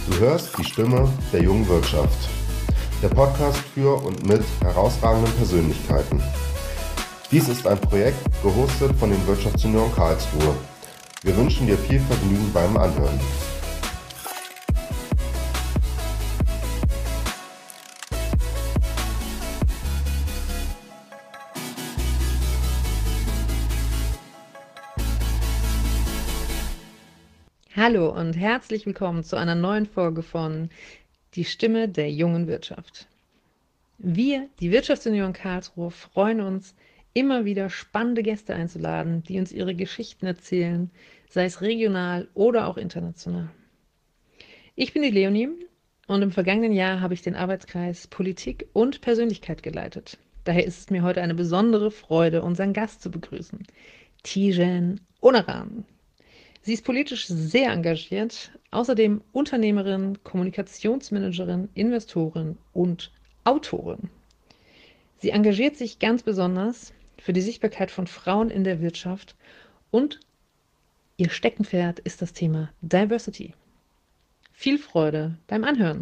Du hörst die Stimme der jungen Wirtschaft. Der Podcast für und mit herausragenden Persönlichkeiten. Dies ist ein Projekt, gehostet von den Wirtschaftsjunioren Karlsruhe. Wir wünschen dir viel Vergnügen beim Anhören. Hallo und herzlich willkommen zu einer neuen Folge von Die Stimme der jungen Wirtschaft. Wir, die Wirtschaftsjunioren Karlsruhe, freuen uns, immer wieder spannende Gäste einzuladen, die uns ihre Geschichten erzählen, sei es regional oder auch international. Ich bin die Leonie und im vergangenen Jahr habe ich den Arbeitskreis Politik und Persönlichkeit geleitet. Daher ist es mir heute eine besondere Freude, unseren Gast zu begrüßen, Tijen Onaran. Sie ist politisch sehr engagiert, außerdem Unternehmerin, Kommunikationsmanagerin, Investorin und Autorin. Sie engagiert sich ganz besonders für die Sichtbarkeit von Frauen in der Wirtschaft und ihr Steckenpferd ist das Thema Diversity. Viel Freude beim Anhören.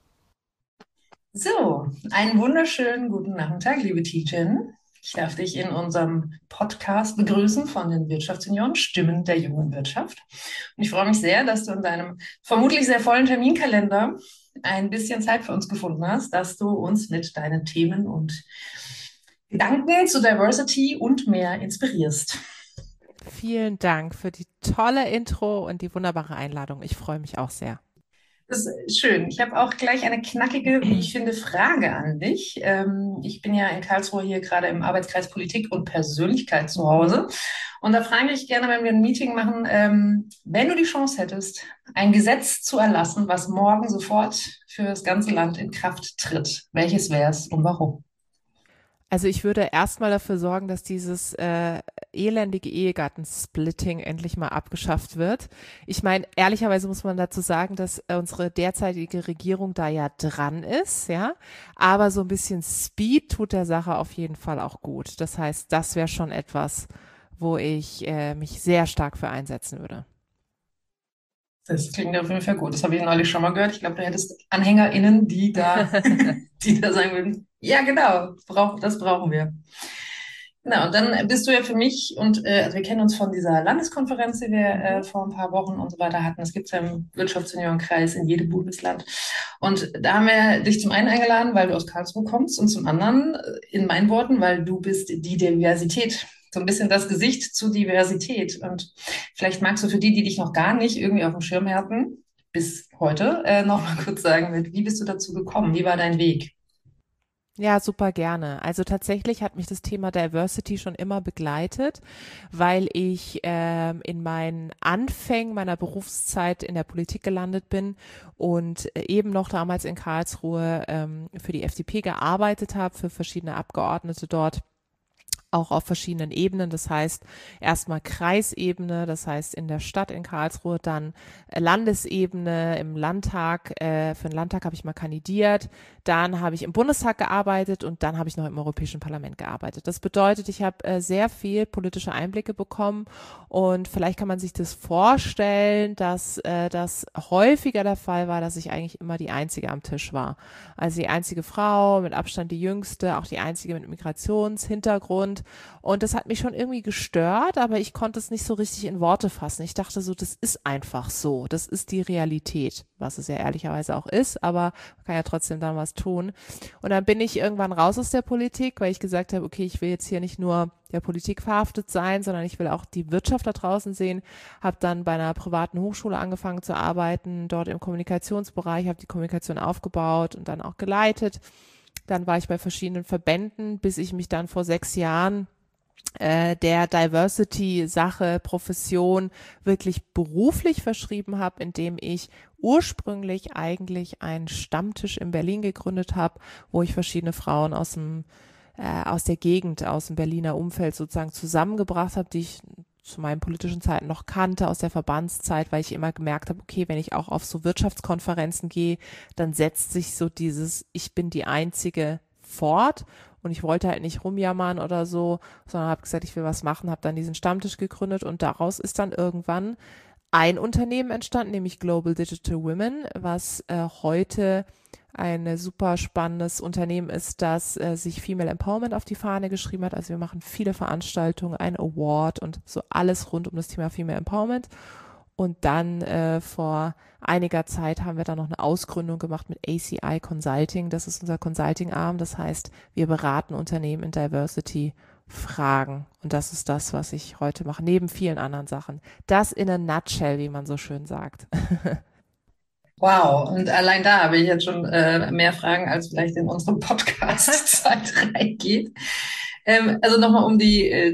So, einen wunderschönen guten Nachmittag, liebe Tijen. Ich darf dich in unserem Podcast begrüßen von den Wirtschaftsjunioren Stimmen der jungen Wirtschaft. Und ich freue mich sehr, dass du in deinem vermutlich sehr vollen Terminkalender ein bisschen Zeit für uns gefunden hast, dass du uns mit deinen Themen und Gedanken zu Diversity und mehr inspirierst. Vielen Dank für die tolle Intro und die wunderbare Einladung. Ich freue mich auch sehr. Das ist schön. Ich habe auch gleich eine knackige, wie ich finde, Frage an dich. Ich bin ja in Karlsruhe hier gerade im Arbeitskreis Politik und Persönlichkeit zu Hause. Und da frage ich gerne, wenn wir ein Meeting machen, wenn du die Chance hättest, ein Gesetz zu erlassen, was morgen sofort für das ganze Land in Kraft tritt, welches wäre es und warum? Also ich würde erstmal dafür sorgen, dass dieses elendige Ehegattensplitting endlich mal abgeschafft wird. Ich meine, ehrlicherweise muss man dazu sagen, dass unsere derzeitige Regierung da ja dran ist, ja. Aber so ein bisschen Speed tut der Sache auf jeden Fall auch gut. Das heißt, das wäre schon etwas, wo ich mich sehr stark für einsetzen würde. Das klingt auf jeden Fall gut. Das habe ich neulich schon mal gehört. Ich glaube, du hättest AnhängerInnen, die da sagen würden, ja, genau, das brauchen wir. Genau, und dann bist du ja für mich also wir kennen uns von dieser Landeskonferenz, die wir vor ein paar Wochen und so weiter hatten. Das gibt es ja im Wirtschaftsjuniorenkreis in jedem Bundesland. Und da haben wir dich zum einen eingeladen, weil du aus Karlsruhe kommst und zum anderen, in meinen Worten, weil du bist die Diversität. So ein bisschen das Gesicht zu Diversität. Und vielleicht magst du für die dich noch gar nicht irgendwie auf dem Schirm hatten, bis heute, noch mal kurz sagen, wie bist du dazu gekommen? Wie war dein Weg? Ja, super gerne. Also tatsächlich hat mich das Thema Diversity schon immer begleitet, weil ich in meinen Anfängen meiner Berufszeit in der Politik gelandet bin und eben noch damals in Karlsruhe für die FDP gearbeitet habe, für verschiedene Abgeordnete dort. Auch auf verschiedenen Ebenen, das heißt erstmal Kreisebene, das heißt in der Stadt in Karlsruhe, dann Landesebene, im Landtag, für den Landtag habe ich mal kandidiert, dann habe ich im Bundestag gearbeitet und dann habe ich noch im Europäischen Parlament gearbeitet. Das bedeutet, ich habe sehr viel politische Einblicke bekommen und vielleicht kann man sich das vorstellen, dass das häufiger der Fall war, dass ich eigentlich immer die Einzige am Tisch war. Also die einzige Frau, mit Abstand die jüngste, auch die einzige mit Migrationshintergrund. Und das hat mich schon irgendwie gestört, aber ich konnte es nicht so richtig in Worte fassen. Ich dachte so, das ist einfach so. Das ist die Realität, was es ja ehrlicherweise auch ist, aber man kann ja trotzdem dann was tun. Und dann bin ich irgendwann raus aus der Politik, weil ich gesagt habe, okay, ich will jetzt hier nicht nur der Politik verhaftet sein, sondern ich will auch die Wirtschaft da draußen sehen. Habe dann bei einer privaten Hochschule angefangen zu arbeiten, dort im Kommunikationsbereich, habe die Kommunikation aufgebaut und dann auch geleitet. Dann war ich bei verschiedenen Verbänden, bis ich mich dann vor 6 Jahren der Diversity-Sache, Profession wirklich beruflich verschrieben habe, indem ich ursprünglich eigentlich einen Stammtisch in Berlin gegründet habe, wo ich verschiedene Frauen aus der Gegend, aus dem Berliner Umfeld sozusagen zusammengebracht habe, die ich zu meinen politischen Zeiten noch kannte, aus der Verbandszeit, weil ich immer gemerkt habe, okay, wenn ich auch auf so Wirtschaftskonferenzen gehe, dann setzt sich so dieses Ich bin die Einzige fort. Und ich wollte halt nicht rumjammern oder so, sondern habe gesagt, ich will was machen, habe dann diesen Stammtisch gegründet und daraus ist dann irgendwann ein Unternehmen entstanden, nämlich Global Digital Women, was heute ein super spannendes Unternehmen ist, das sich Female Empowerment auf die Fahne geschrieben hat. Also wir machen viele Veranstaltungen, einen Award und so alles rund um das Thema Female Empowerment. Und dann vor einiger Zeit haben wir dann noch eine Ausgründung gemacht mit ACI Consulting. Das ist unser Consulting-Arm. Das heißt, wir beraten Unternehmen in Diversity-Fragen. Und das ist das, was ich heute mache, neben vielen anderen Sachen. Das in a nutshell, wie man so schön sagt. Wow, und allein da habe ich jetzt schon mehr Fragen, als vielleicht in unserem Podcast-Zeit reingeht. Also nochmal, um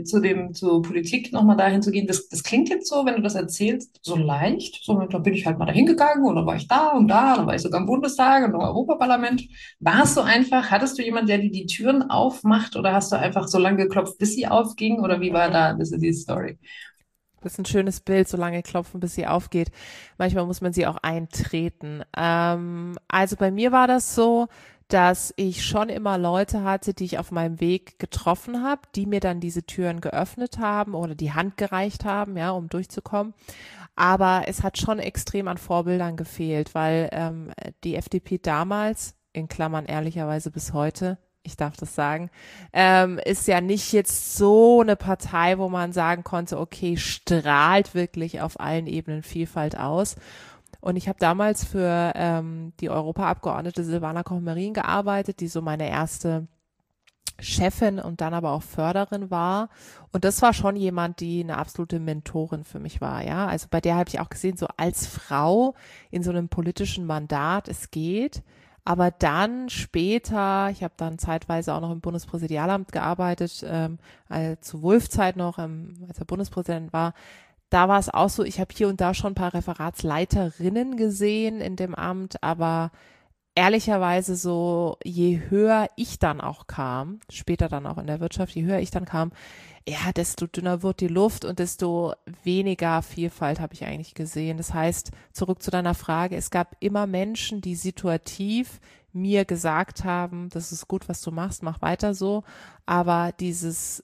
zur Politik nochmal dahin zu gehen. Das klingt jetzt so, wenn du das erzählst, so leicht. So, da bin ich halt mal dahin gegangen und dann war ich da und da, dann war ich sogar im Bundestag und im Europaparlament. Hattest du jemanden, der dir die Türen aufmacht oder hast du einfach so lange geklopft, bis sie aufgingen oder wie war da ein bisschen die Story? Das ist ein schönes Bild, so lange klopfen, bis sie aufgeht. Manchmal muss man sie auch eintreten. Also bei mir war das so, dass ich schon immer Leute hatte, die ich auf meinem Weg getroffen habe, die mir dann diese Türen geöffnet haben oder die Hand gereicht haben, ja, um durchzukommen. Aber es hat schon extrem an Vorbildern gefehlt, weil die FDP damals, in Klammern ehrlicherweise bis heute, ich darf das sagen, ist ja nicht jetzt so eine Partei, wo man sagen konnte, okay, strahlt wirklich auf allen Ebenen Vielfalt aus. Und ich habe damals für die Europaabgeordnete Silvana Koch-Marin gearbeitet, die so meine erste Chefin und dann aber auch Förderin war. Und das war schon jemand, die eine absolute Mentorin für mich war, ja. Also bei der habe ich auch gesehen, so als Frau in so einem politischen Mandat, es geht. Aber dann später, ich habe dann zeitweise auch noch im Bundespräsidialamt gearbeitet, zu Wulff-Zeit noch, als er Bundespräsident war. Da war es auch so, ich habe hier und da schon ein paar Referatsleiterinnen gesehen in dem Amt, aber ehrlicherweise so, je höher ich dann auch kam, später dann auch in der Wirtschaft, je höher ich dann kam, ja, desto dünner wird die Luft und desto weniger Vielfalt habe ich eigentlich gesehen. Das heißt, zurück zu deiner Frage, es gab immer Menschen, die situativ mir gesagt haben, das ist gut, was du machst, mach weiter so, aber dieses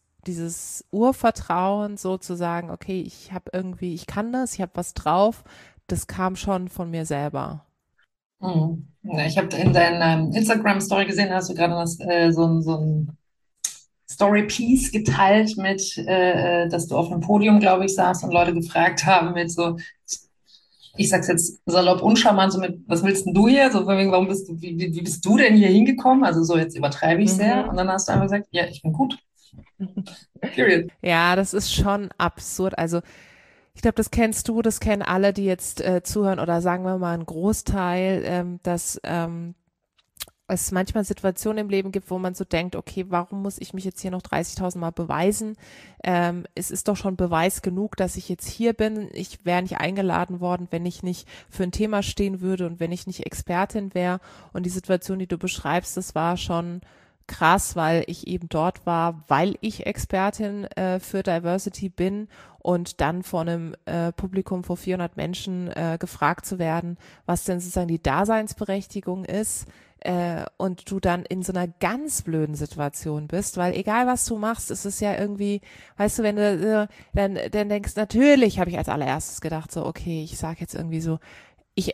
Urvertrauen sozusagen, okay, ich kann das, ich habe was drauf, das kam schon von mir selber. Mhm. Ja, ich habe in deiner Instagram-Story gesehen, hast du gerade so ein Story-Piece geteilt dass du auf einem Podium, glaube ich, saßt und Leute gefragt haben mit so, ich sag's jetzt salopp uncharmant, so mit, was willst denn du hier? So von wegen, wie bist du denn hier hingekommen? Also so, jetzt übertreibe ich sehr. Und dann hast du einfach gesagt, ja, ich bin gut. Period. Ja, das ist schon absurd. Also ich glaube, das kennst du, das kennen alle, die jetzt zuhören oder sagen wir mal ein Großteil, dass es manchmal Situationen im Leben gibt, wo man so denkt, okay, warum muss ich mich jetzt hier noch 30.000 Mal beweisen? Es ist doch schon Beweis genug, dass ich jetzt hier bin. Ich wäre nicht eingeladen worden, wenn ich nicht für ein Thema stehen würde und wenn ich nicht Expertin wäre. Und die Situation, die du beschreibst, das war schon krass, weil ich eben dort war, weil ich Expertin für Diversity bin und dann vor einem Publikum vor 400 Menschen gefragt zu werden, was denn sozusagen die Daseinsberechtigung ist, und du dann in so einer ganz blöden Situation bist, weil egal was du machst, ist es ja irgendwie, weißt du, wenn du dann denkst, natürlich habe ich als allererstes gedacht, so okay, ich sage jetzt irgendwie so, ich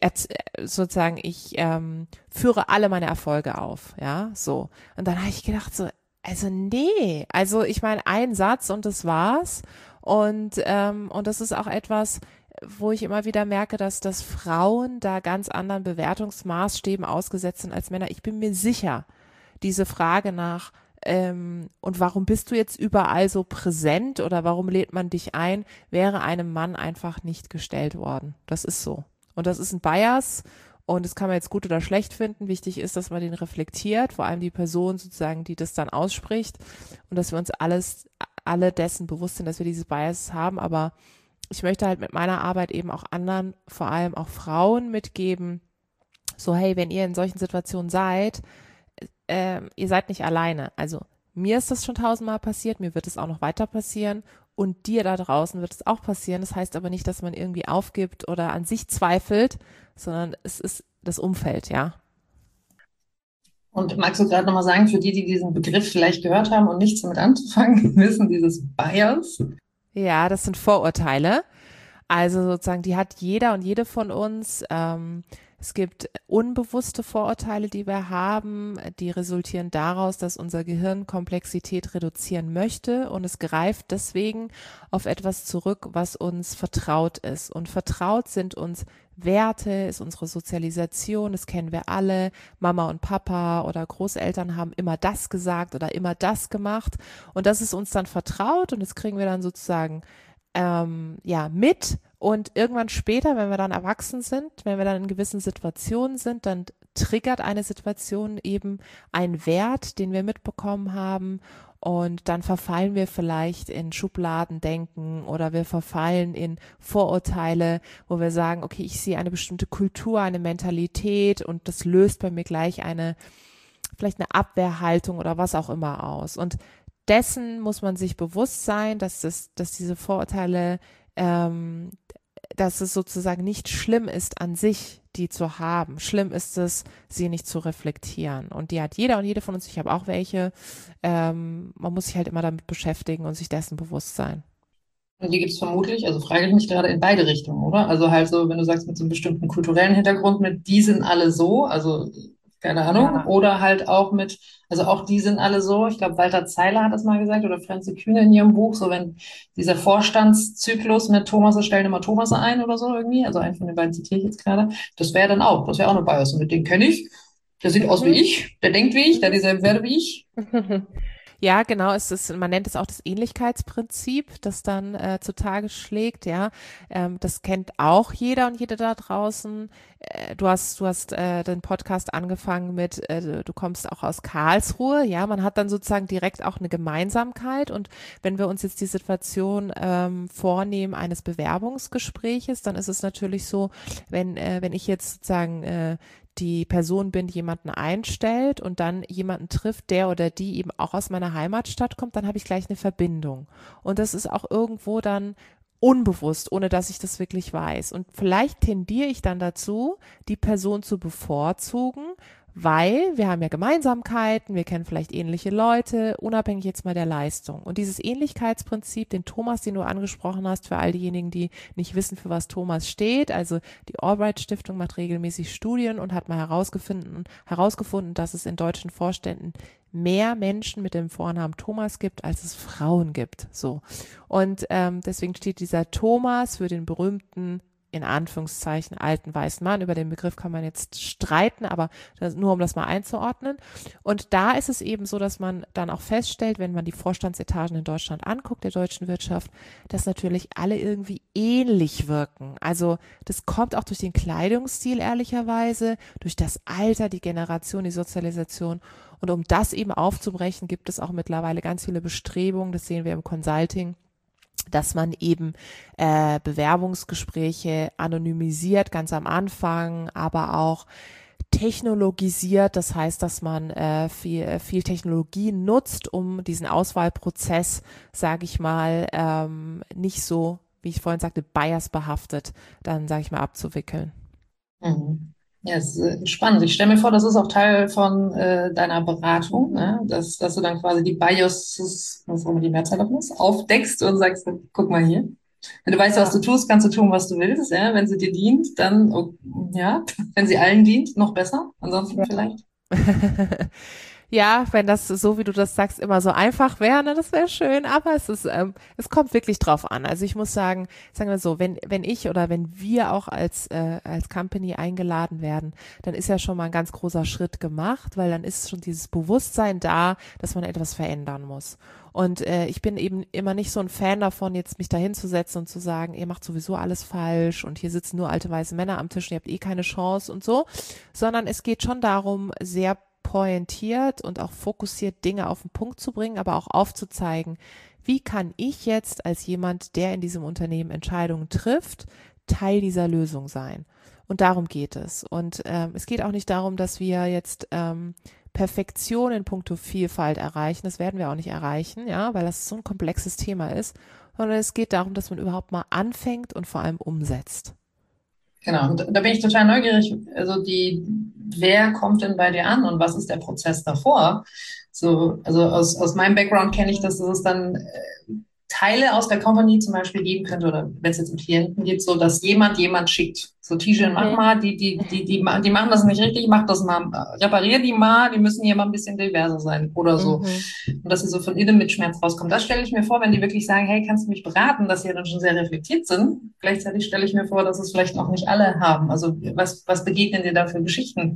führe alle meine Erfolge auf, ja, so. Und dann habe ich gedacht so, also nee, also ich meine, ein Satz und das war's. Und das ist auch etwas, wo ich immer wieder merke, dass Frauen da ganz anderen Bewertungsmaßstäben ausgesetzt sind als Männer. Ich bin mir sicher, diese Frage nach, und warum bist du jetzt überall so präsent oder warum lädt man dich ein, wäre einem Mann einfach nicht gestellt worden. Das ist so. Und das ist ein Bias und das kann man jetzt gut oder schlecht finden. Wichtig ist, dass man den reflektiert, vor allem die Person sozusagen, die das dann ausspricht und dass wir uns alle dessen bewusst sind, dass wir diese Biases haben, aber ich möchte halt mit meiner Arbeit eben auch anderen, vor allem auch Frauen mitgeben, so hey, wenn ihr in solchen Situationen seid, ihr seid nicht alleine. Also mir ist das schon 1000-mal passiert, mir wird es auch noch weiter passieren und dir da draußen wird es auch passieren. Das heißt aber nicht, dass man irgendwie aufgibt oder an sich zweifelt, sondern es ist das Umfeld, ja. Und magst du gerade nochmal sagen, für die diesen Begriff vielleicht gehört haben und nichts damit anzufangen wissen, dieses Bias? Ja, das sind Vorurteile. Also sozusagen, die hat jeder und jede von uns. Es gibt unbewusste Vorurteile, die wir haben, die resultieren daraus, dass unser Gehirn Komplexität reduzieren möchte und es greift deswegen auf etwas zurück, was uns vertraut ist. Und vertraut sind uns Werte, ist unsere Sozialisation, das kennen wir alle. Mama und Papa oder Großeltern haben immer das gesagt oder immer das gemacht und das ist uns dann vertraut und das kriegen wir dann sozusagen mit und irgendwann später, wenn wir dann erwachsen sind, wenn wir dann in gewissen Situationen sind, dann triggert eine Situation eben einen Wert, den wir mitbekommen haben und dann verfallen wir vielleicht in Schubladendenken oder wir verfallen in Vorurteile, wo wir sagen, okay, ich sehe eine bestimmte Kultur, eine Mentalität und das löst bei mir gleich vielleicht eine Abwehrhaltung oder was auch immer aus. Und dessen muss man sich bewusst sein, dass diese Vorurteile, dass es sozusagen nicht schlimm ist an sich, die zu haben. Schlimm ist es, sie nicht zu reflektieren. Und die hat jeder und jede von uns, ich habe auch welche. Man muss sich halt immer damit beschäftigen und sich dessen bewusst sein. Und die gibt es vermutlich, also frage ich mich gerade, in beide Richtungen, oder? Also halt so, wenn du sagst, mit so einem bestimmten kulturellen Hintergrund, mit die sind alle so, also keine Ahnung, Ja. oder halt auch mit, also auch die sind alle so, ich glaube, Walter Zeiller hat das mal gesagt, oder Franzi Kühne in ihrem Buch, so wenn dieser Vorstandszyklus mit Thomas, wir stellen immer Thomas ein oder so irgendwie, also einen von den beiden zitiere ich jetzt gerade, das wäre auch eine Bias, und mit dem kenne ich, der sieht aus wie ich, der denkt wie ich, der hat dieselben Werte wie ich. Ja, genau, man nennt es auch das Ähnlichkeitsprinzip, das dann zutage schlägt, ja. Das kennt auch jeder und jede da draußen. Du hast den Podcast angefangen mit, du kommst auch aus Karlsruhe, ja, man hat dann sozusagen direkt auch eine Gemeinsamkeit und wenn wir uns jetzt die Situation vornehmen eines Bewerbungsgespräches, dann ist es natürlich so, wenn ich jetzt sozusagen die Person bin, die jemanden einstellt und dann jemanden trifft, der oder die eben auch aus meiner Heimatstadt kommt, dann habe ich gleich eine Verbindung. Und das ist auch irgendwo dann unbewusst, ohne dass ich das wirklich weiß. Und vielleicht tendiere ich dann dazu, die Person zu bevorzugen, weil wir haben ja Gemeinsamkeiten, wir kennen vielleicht ähnliche Leute, unabhängig jetzt mal der Leistung. Und dieses Ähnlichkeitsprinzip, den Thomas, den du angesprochen hast, für all diejenigen, die nicht wissen, für was Thomas steht, also die Albright Stiftung macht regelmäßig Studien und hat mal herausgefunden, dass es in deutschen Vorständen mehr Menschen mit dem Vornamen Thomas gibt, als es Frauen gibt. So. Und deswegen steht dieser Thomas für den berühmten, in Anführungszeichen, alten weißen Mann. Über den Begriff kann man jetzt streiten, aber nur um das mal einzuordnen. Und da ist es eben so, dass man dann auch feststellt, wenn man die Vorstandsetagen in Deutschland anguckt, der deutschen Wirtschaft, dass natürlich alle irgendwie ähnlich wirken. Also das kommt auch durch den Kleidungsstil ehrlicherweise, durch das Alter, die Generation, die Sozialisation. Und um das eben aufzubrechen, gibt es auch mittlerweile ganz viele Bestrebungen, das sehen wir im Consulting, dass man eben Bewerbungsgespräche anonymisiert, ganz am Anfang, aber auch technologisiert. Das heißt, dass man viel Technologie nutzt, um diesen Auswahlprozess, sage ich mal, nicht so, wie ich vorhin sagte, biasbehaftet, dann, sage ich mal, abzuwickeln. Mhm. Ja, es ist spannend. Ich stelle mir vor, das ist auch Teil von deiner Beratung, ne? Dass du dann quasi die Biases, was auch immer die Mehrzahl davon ist, aufdeckst und sagst, guck mal hier. Wenn du weißt, was du tust, kannst du tun, was du willst. Ja? Wenn sie dir dient, dann, ja, wenn sie allen dient, noch besser. Ansonsten vielleicht. Ja, wenn das so, wie du das sagst, immer so einfach wäre, ne, das wäre schön, aber es kommt wirklich drauf an. Also ich muss sagen wir so, wenn ich oder wenn wir auch als Company eingeladen werden, dann ist ja schon mal ein ganz großer Schritt gemacht, weil dann ist schon dieses Bewusstsein da, dass man etwas verändern muss. Und ich bin eben immer nicht so ein Fan davon, jetzt mich da hinzusetzen und zu sagen, ihr macht sowieso alles falsch und hier sitzen nur alte weiße Männer am Tisch und ihr habt eh keine Chance und so, sondern es geht schon darum, sehr pointiert und auch fokussiert Dinge auf den Punkt zu bringen, aber auch aufzuzeigen, wie kann ich jetzt als jemand, der in diesem Unternehmen Entscheidungen trifft, Teil dieser Lösung sein. Und darum geht es. Und es geht auch nicht darum, dass wir jetzt Perfektion in puncto Vielfalt erreichen. Das werden wir auch nicht erreichen, ja, weil das so ein komplexes Thema ist, sondern es geht darum, dass man überhaupt mal anfängt und vor allem umsetzt. Genau, und da bin ich total neugierig. Also wer kommt denn bei dir an und was ist der Prozess davor? So, also aus meinem Background kenne ich, dass es dann Teile aus der Company zum Beispiel geben könnte, oder wenn es jetzt um Klienten geht, so dass jemand schickt. So, Tijen, mach mal, die machen das nicht richtig, mach das mal, reparier die mal, die müssen hier mal ein bisschen diverser sein oder so. Und dass sie so von innen mit Schmerz rauskommen. Das stelle ich mir vor, wenn die wirklich sagen, hey, kannst du mich beraten, dass sie ja dann schon sehr reflektiert sind. Gleichzeitig stelle ich mir vor, dass es vielleicht noch nicht alle haben. Also was begegnen dir da für Geschichten?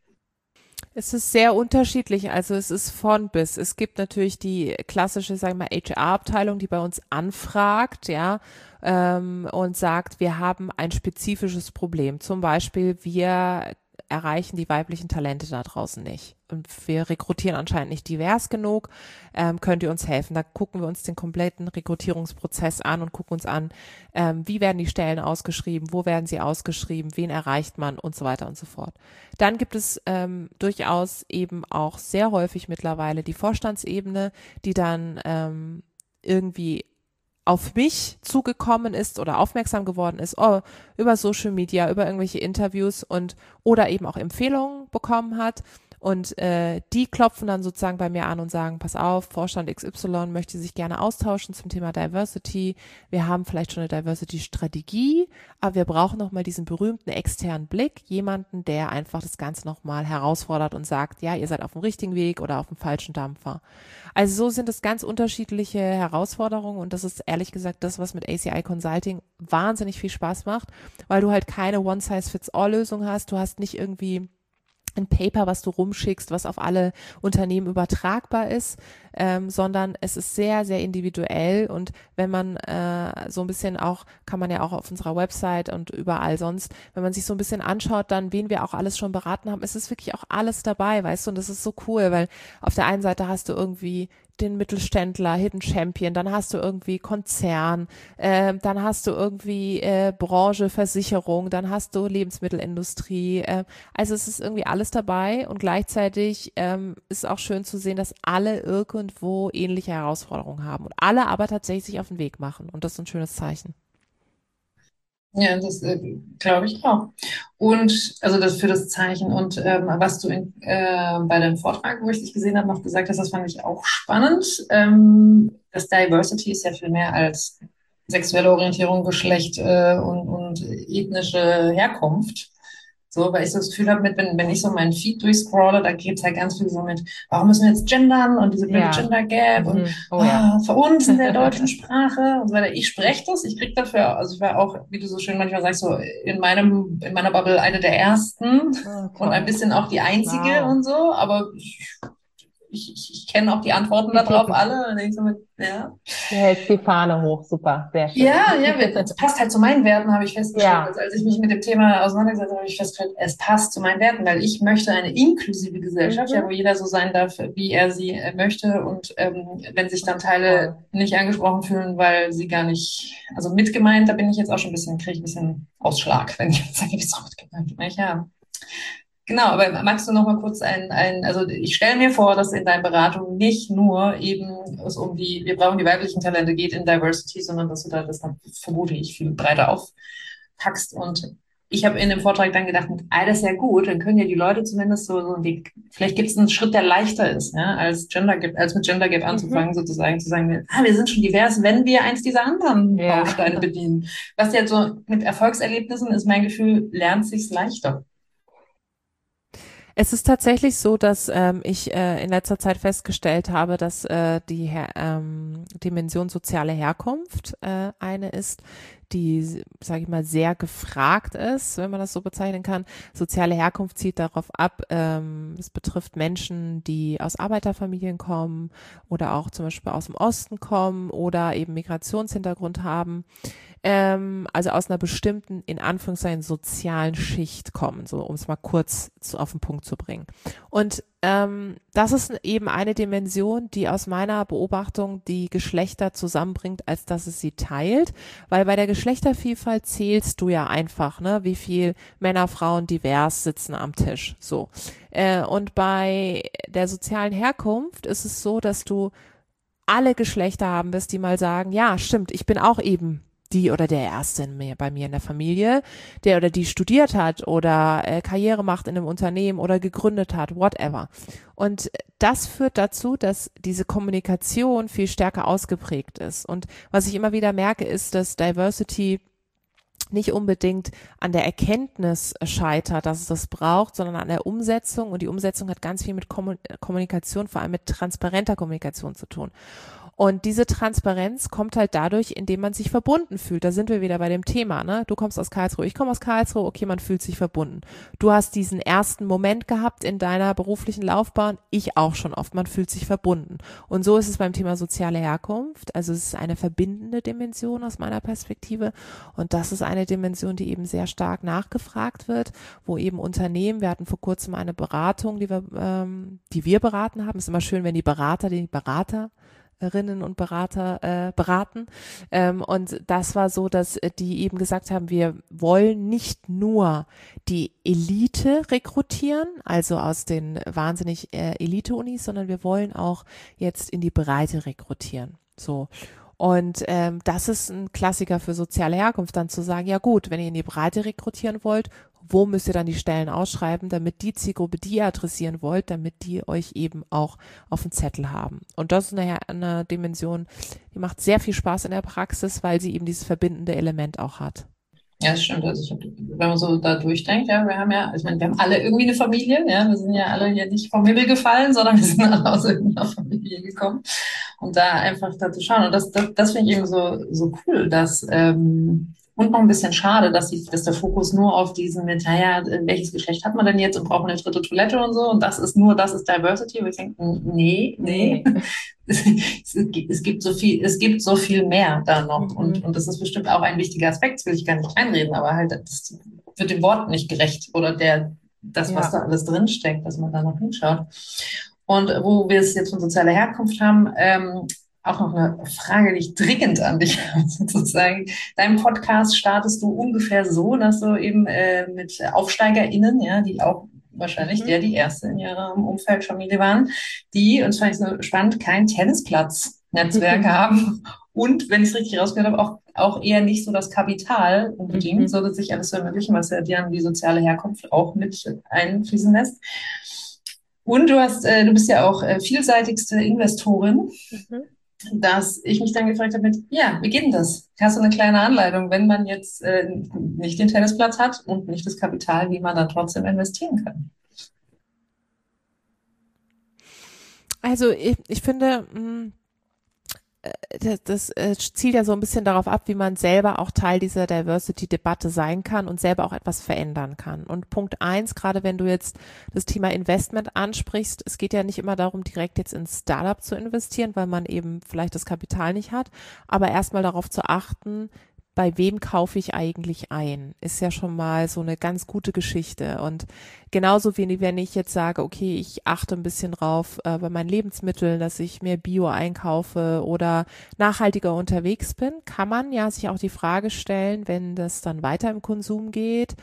Es ist sehr unterschiedlich, also es ist von bis. Es gibt natürlich die klassische, sagen wir mal, HR-Abteilung, die bei uns anfragt, ja, und sagt, wir haben ein spezifisches Problem. Zum Beispiel, wir erreichen die weiblichen Talente da draußen nicht. Und wir rekrutieren anscheinend nicht divers genug. Könnt ihr uns helfen? Da gucken wir uns den kompletten Rekrutierungsprozess an und gucken uns an, wie werden die Stellen ausgeschrieben, wo werden sie ausgeschrieben, wen erreicht man und so weiter und so fort. Dann gibt es durchaus eben auch sehr häufig mittlerweile die Vorstandsebene, die dann irgendwie auf mich zugekommen ist oder aufmerksam geworden ist, über Social Media, über irgendwelche Interviews und oder eben auch Empfehlungen bekommen hat. Und die klopfen dann sozusagen bei mir an und sagen, pass auf, Vorstand XY möchte sich gerne austauschen zum Thema Diversity. Wir haben vielleicht schon eine Diversity-Strategie, aber wir brauchen nochmal diesen berühmten externen Blick, jemanden, der einfach das Ganze nochmal herausfordert und sagt, ja, ihr seid auf dem richtigen Weg oder auf dem falschen Dampfer. Also so sind es ganz unterschiedliche Herausforderungen und das ist ehrlich gesagt das, was mit ACI Consulting wahnsinnig viel Spaß macht, weil du halt keine One-Size-Fits-All-Lösung hast. Du hast nicht irgendwie ein Paper, was du rumschickst, was auf alle Unternehmen übertragbar ist, sondern es ist sehr, sehr individuell und wenn man so ein bisschen auch, kann man ja auch auf unserer Website und überall sonst, wenn man sich so ein bisschen anschaut, dann wen wir auch alles schon beraten haben, es ist wirklich auch alles dabei, weißt du, und das ist so cool, weil auf der einen Seite hast du irgendwie den Mittelständler, Hidden Champion, dann hast du irgendwie Konzern, dann hast du irgendwie Branche, Versicherung, dann hast du Lebensmittelindustrie, also es ist irgendwie alles dabei und gleichzeitig ist auch schön zu sehen, dass alle irgendwo ähnliche Herausforderungen haben und alle aber tatsächlich sich auf den Weg machen und das ist ein schönes Zeichen. Ja, das glaube ich auch. Und also das für das Zeichen und was du bei deinem Vortrag, wo ich dich gesehen habe, noch gesagt hast, das fand ich auch spannend. Das Diversity ist ja viel mehr als sexuelle Orientierung, Geschlecht und ethnische Herkunft. So, weil ich so das Gefühl habe, wenn ich so meinen Feed durchscrolle, da geht's halt ganz viel so mit, warum müssen wir jetzt gendern und diese blöde Gender Gap und verunsen in der deutschen Sprache und so weiter. Ich spreche das, ich krieg dafür, also ich war auch, wie du so schön manchmal sagst, so in meiner Bubble eine der ersten und ein bisschen auch die einzige und so, aber ich kenne auch die Antworten darauf alle und denke so mit, ja. Du hältst die Fahne hoch, super, sehr schön. Ja, das passt halt zu meinen Werten, habe ich festgestellt. Ja. Also, als ich mich mit dem Thema auseinandergesetzt habe, habe ich festgestellt, es passt zu meinen Werten, weil ich möchte eine inklusive Gesellschaft, ja, wo jeder so sein darf, wie er sie möchte. Und wenn sich dann Teile nicht angesprochen fühlen, weil sie gar nicht, also mitgemeint, da bin ich jetzt auch schon kriege ich ein bisschen Ausschlag, wenn ich jetzt sage, ich bin mitgemeint. Nicht? Ja. Genau, aber magst du noch mal kurz also ich stelle mir vor, dass in deinen Beratungen nicht nur eben es um wir brauchen die weiblichen Talente geht in Diversity, sondern dass du da das dann, vermute ich, viel breiter aufpackst. Und ich habe in dem Vortrag dann gedacht, das ist ja gut, dann können ja die Leute zumindest vielleicht gibt es einen Schritt, der leichter ist, ja, als mit Gender Gap anzufangen, sozusagen, zu sagen, wir sind schon divers, wenn wir eins dieser anderen Bausteine bedienen. Was jetzt so mit Erfolgserlebnissen ist, mein Gefühl, lernt sich's leichter. Es ist tatsächlich so, dass ich in letzter Zeit festgestellt habe, dass die Dimension soziale Herkunft eine ist, die, sage ich mal, sehr gefragt ist, wenn man das so bezeichnen kann. Soziale Herkunft zielt darauf ab, es betrifft Menschen, die aus Arbeiterfamilien kommen oder auch zum Beispiel aus dem Osten kommen oder eben Migrationshintergrund haben. Also aus einer bestimmten, in Anführungszeichen, sozialen Schicht kommen, so um es mal kurz auf den Punkt zu bringen. Und das ist eben eine Dimension, die aus meiner Beobachtung die Geschlechter zusammenbringt, als dass es sie teilt, weil bei der Geschlechtervielfalt zählst du ja einfach, ne, wie viel Männer, Frauen divers sitzen am Tisch, so. Und bei der sozialen Herkunft ist es so, dass du alle Geschlechter haben wirst, die mal sagen, ja, stimmt, ich bin auch eben die oder der Erste bei mir in der Familie, der oder die studiert hat oder Karriere macht in einem Unternehmen oder gegründet hat, whatever. Und das führt dazu, dass diese Kommunikation viel stärker ausgeprägt ist. Und was ich immer wieder merke, ist, dass Diversity nicht unbedingt an der Erkenntnis scheitert, dass es das braucht, sondern an der Umsetzung. Und die Umsetzung hat ganz viel mit Kommunikation, vor allem mit transparenter Kommunikation zu tun. Und diese Transparenz kommt halt dadurch, indem man sich verbunden fühlt. Da sind wir wieder bei dem Thema, ne? Du kommst aus Karlsruhe, ich komme aus Karlsruhe, okay, man fühlt sich verbunden. Du hast diesen ersten Moment gehabt in deiner beruflichen Laufbahn, ich auch schon oft, man fühlt sich verbunden. Und so ist es beim Thema soziale Herkunft. Also es ist eine verbindende Dimension aus meiner Perspektive. Und das ist eine Dimension, die eben sehr stark nachgefragt wird, wo eben Unternehmen, wir hatten vor kurzem eine Beratung, die wir beraten haben. Es ist immer schön, wenn die Beraterinnen und Berater beraten. Und das war so, dass die eben gesagt haben, wir wollen nicht nur die Elite rekrutieren, also aus den wahnsinnig Elite-Unis, sondern wir wollen auch jetzt in die Breite rekrutieren. So. Und das ist ein Klassiker für soziale Herkunft, dann zu sagen, ja gut, wenn ihr in die Breite rekrutieren wollt, wo müsst ihr dann die Stellen ausschreiben, damit die Zielgruppe, die ihr adressieren wollt, damit die euch eben auch auf dem Zettel haben. Und das ist eine Dimension, die macht sehr viel Spaß in der Praxis, weil sie eben dieses verbindende Element auch hat. Ja, das stimmt. Also wenn man so da durchdenkt, ja, wir haben ja, ich meine, wir haben alle irgendwie eine Familie, ja, wir sind ja alle hier nicht vom Himmel gefallen, sondern wir sind alle aus irgendeiner Familie gekommen. Und da einfach da zu schauen. Und das finde ich eben so cool, dass, und noch ein bisschen schade, dass der Fokus nur auf diesen mit, naja, welches Geschlecht hat man denn jetzt und braucht man eine dritte Toilette und so, und das ist Diversity. Und ich denke, nee. Es gibt so viel mehr da noch. Und das ist bestimmt auch ein wichtiger Aspekt, das will ich gar nicht einreden, aber halt, das wird dem Wort nicht gerecht oder was da alles drinsteckt, dass man da noch hinschaut. Und wo wir es jetzt von sozialer Herkunft haben, auch noch eine Frage, die ich dringend an dich habe, sozusagen. Deinen Podcast startest du ungefähr so, dass du eben mit AufsteigerInnen, ja, die auch wahrscheinlich die erste in ihrem Umfeld, Familie waren, die, und das fand ich so spannend, kein Tennisplatz-Netzwerk haben und, wenn ich es richtig rausgehört habe, auch eher nicht so das Kapital unbedingt, so dass sich alles zu ermöglichen, was ja dir die soziale Herkunft auch mit einfließen lässt. Und du bist ja auch vielseitigste Investorin, dass ich mich dann gefragt habe wie geht denn das? Hast du eine kleine Anleitung, wenn man jetzt nicht den Tennisplatz hat und nicht das Kapital, wie man dann trotzdem investieren kann? Also ich finde, das zielt ja so ein bisschen darauf ab, wie man selber auch Teil dieser Diversity-Debatte sein kann und selber auch etwas verändern kann. Und Punkt 1, gerade wenn du jetzt das Thema Investment ansprichst, es geht ja nicht immer darum, direkt jetzt ins Startup zu investieren, weil man eben vielleicht das Kapital nicht hat, aber erstmal darauf zu achten, bei wem kaufe ich eigentlich ein? Ist ja schon mal so eine ganz gute Geschichte. Und genauso wie wenn ich jetzt sage, okay, ich achte ein bisschen drauf bei meinen Lebensmitteln, dass ich mehr Bio einkaufe oder nachhaltiger unterwegs bin, kann man ja sich auch die Frage stellen, wenn das dann weiter im Konsum geht,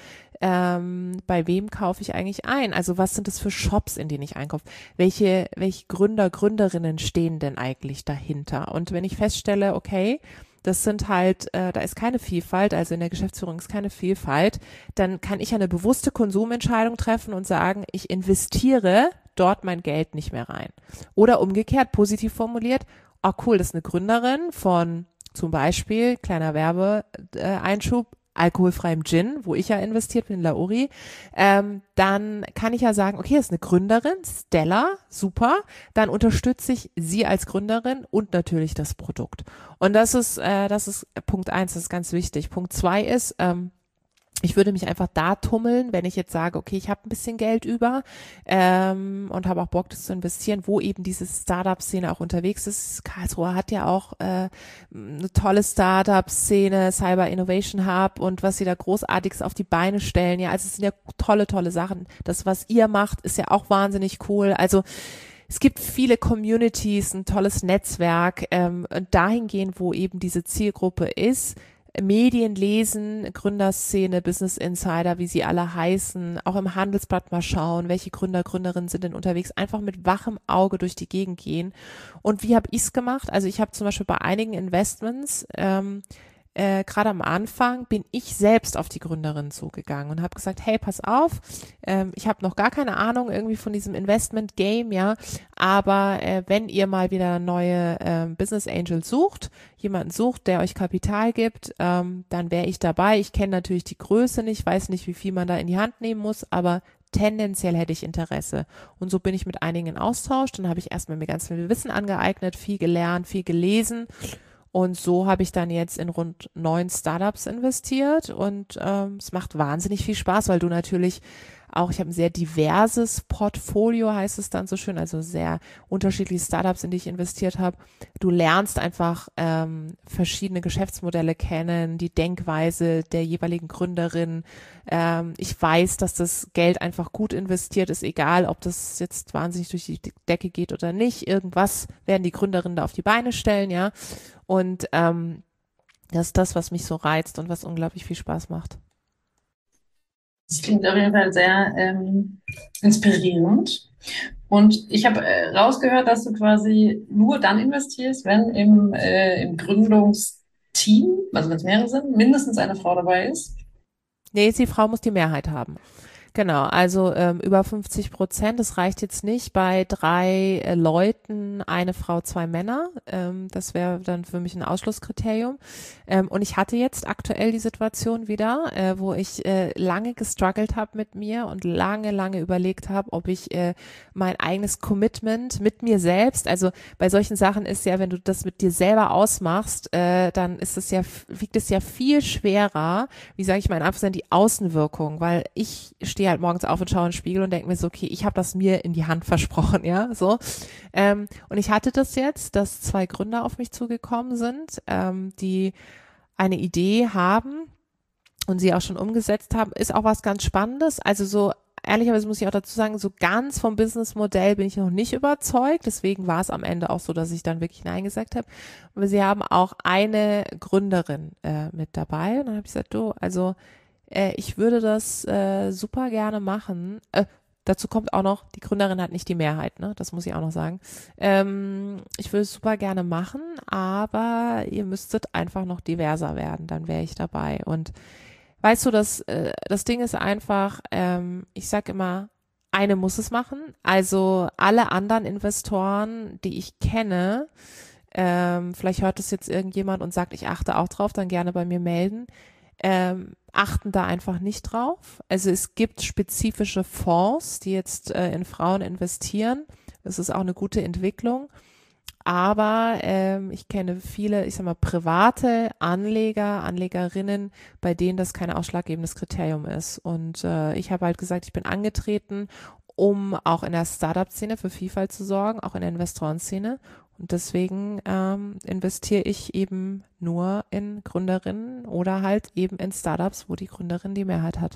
bei wem kaufe ich eigentlich ein? Also was sind das für Shops, in denen ich einkaufe? Welche Gründer, Gründerinnen stehen denn eigentlich dahinter? Und wenn ich feststelle, okay, das sind halt, da ist keine Vielfalt, also in der Geschäftsführung ist keine Vielfalt, dann kann ich eine bewusste Konsumentscheidung treffen und sagen, ich investiere dort mein Geld nicht mehr rein. Oder umgekehrt, positiv formuliert, cool, das ist eine Gründerin von zum Beispiel, kleiner Werbeeinschub, alkoholfreiem Gin, wo ich ja investiert bin in Lauri, dann kann ich ja sagen, okay, das ist eine Gründerin, Stella, super, dann unterstütze ich sie als Gründerin und natürlich das Produkt. Und das ist Punkt 1, das ist ganz wichtig. Punkt 2 ist, ich würde mich einfach da tummeln, wenn ich jetzt sage, okay, ich habe ein bisschen Geld über und habe auch Bock, das zu investieren, wo eben diese Startup-Szene auch unterwegs ist. Karlsruhe hat ja auch eine tolle Startup-Szene, Cyber Innovation Hub und was sie da Großartiges auf die Beine stellen. Ja, also es sind ja tolle Sachen. Das, was ihr macht, ist ja auch wahnsinnig cool. Also es gibt viele Communities, ein tolles Netzwerk und dahingehend, wo eben diese Zielgruppe ist, Medien lesen, Gründerszene, Business Insider, wie sie alle heißen, auch im Handelsblatt mal schauen, welche Gründer, Gründerinnen sind denn unterwegs, einfach mit wachem Auge durch die Gegend gehen. Und wie habe ich es gemacht? Also ich habe zum Beispiel bei einigen Investments gerade am Anfang bin ich selbst auf die Gründerin zugegangen und habe gesagt, hey, pass auf, ich habe noch gar keine Ahnung irgendwie von diesem Investment-Game, ja, aber wenn ihr mal wieder neue Business Angels sucht, jemanden sucht, der euch Kapital gibt, dann wäre ich dabei. Ich kenne natürlich die Größe nicht, weiß nicht, wie viel man da in die Hand nehmen muss, aber tendenziell hätte ich Interesse. Und so bin ich mit einigen in Austausch. Dann habe ich erstmal mir ganz viel Wissen angeeignet, viel gelernt, viel gelesen. Und so habe ich dann jetzt in rund 9 Startups investiert und es macht wahnsinnig viel Spaß, weil du natürlich auch, ich habe ein sehr diverses Portfolio, heißt es dann so schön, also sehr unterschiedliche Startups, in die ich investiert habe. Du lernst einfach verschiedene Geschäftsmodelle kennen, die Denkweise der jeweiligen Gründerin. Ich weiß, dass das Geld einfach gut investiert ist, egal ob das jetzt wahnsinnig durch die Decke geht oder nicht. Irgendwas werden die Gründerinnen da auf die Beine stellen, ja. Und das ist das, was mich so reizt und was unglaublich viel Spaß macht. Das klingt auf jeden Fall sehr inspirierend. Und ich habe rausgehört, dass du quasi nur dann investierst, wenn im Gründungsteam, also wenn es mehrere sind, mindestens eine Frau dabei ist. Nee, die Frau muss die Mehrheit haben. Genau, also über 50%, das reicht jetzt nicht bei 3 Leuten, eine Frau, 2 Männer. Das wäre dann für mich ein Ausschlusskriterium. Und ich hatte jetzt aktuell die Situation wieder, wo ich lange gestruggelt habe mit mir und lange überlegt habe, ob ich mein eigenes Commitment mit mir selbst, also bei solchen Sachen ist ja, wenn du das mit dir selber ausmachst, dann ist es ja, wiegt es ja viel schwerer, wie sage ich mal in Anführungszeichen, die Außenwirkung, weil ich stehe halt morgens auf und schaue in den Spiegel und denke mir so, okay, ich habe das mir in die Hand versprochen, ja, so. Und ich hatte das jetzt, dass 2 Gründer auf mich zugekommen sind, die eine Idee haben und sie auch schon umgesetzt haben, ist auch was ganz Spannendes. Also so, ehrlicherweise muss ich auch dazu sagen, so ganz vom Businessmodell bin ich noch nicht überzeugt. Deswegen war es am Ende auch so, dass ich dann wirklich Nein gesagt habe. Aber sie haben auch eine Gründerin mit dabei. Und dann habe ich gesagt, du, also ich würde das super gerne machen. Dazu kommt auch noch, die Gründerin hat nicht die Mehrheit, ne? Das muss ich auch noch sagen. Ich würde es super gerne machen, aber ihr müsstet einfach noch diverser werden, dann wäre ich dabei. Und weißt du, das Ding ist einfach, ich sag immer, eine muss es machen. Also alle anderen Investoren, die ich kenne, vielleicht hört es jetzt irgendjemand und sagt, ich achte auch drauf, dann gerne bei mir melden. Achten da einfach nicht drauf. Also es gibt spezifische Fonds, die jetzt in Frauen investieren. Das ist auch eine gute Entwicklung. Aber ich kenne viele, ich sag mal, private Anleger, Anlegerinnen, bei denen das kein ausschlaggebendes Kriterium ist. Und ich habe halt gesagt, ich bin angetreten, um auch in der Startup-Szene für Vielfalt zu sorgen, auch in der Investorenszene. Und deswegen investiere ich eben nur in Gründerinnen oder halt eben in Startups, wo die Gründerin die Mehrheit hat.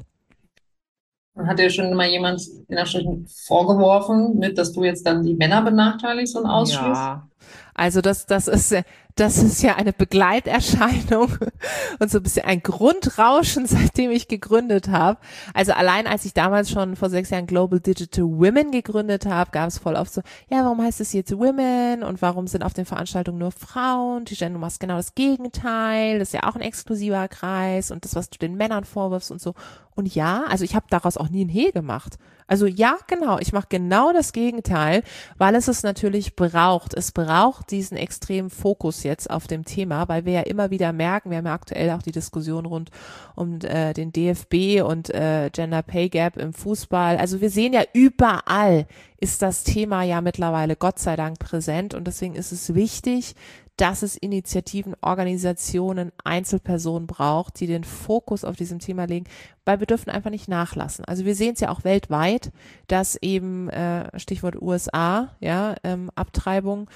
Hat dir schon mal jemand in Anführungsstrichen vorgeworfen, dass du jetzt dann die Männer benachteiligst und ausschließt? Ja, also das ist ja eine Begleiterscheinung und so ein bisschen ein Grundrauschen, seitdem ich gegründet habe. Also allein als ich damals schon vor 6 Jahren Global Digital Women gegründet habe, gab es voll oft so, ja, warum heißt es jetzt Women und warum sind auf den Veranstaltungen nur Frauen? Tijen, du machst genau das Gegenteil, das ist ja auch ein exklusiver Kreis und das, was du den Männern vorwirfst und so. Und ja, also ich habe daraus auch nie ein Hehl gemacht. Also ja, genau, ich mache genau das Gegenteil, weil es natürlich braucht. Es braucht diesen extremen Fokus jetzt auf dem Thema, weil wir ja immer wieder merken, wir haben ja aktuell auch die Diskussion rund um den DFB und Gender Pay Gap im Fußball. Also wir sehen ja überall ist das Thema ja mittlerweile Gott sei Dank präsent und deswegen ist es wichtig, dass es Initiativen, Organisationen, Einzelpersonen braucht, die den Fokus auf diesem Thema legen, weil wir dürfen einfach nicht nachlassen. Also wir sehen es ja auch weltweit, dass eben, Stichwort USA, ja, Abtreibung,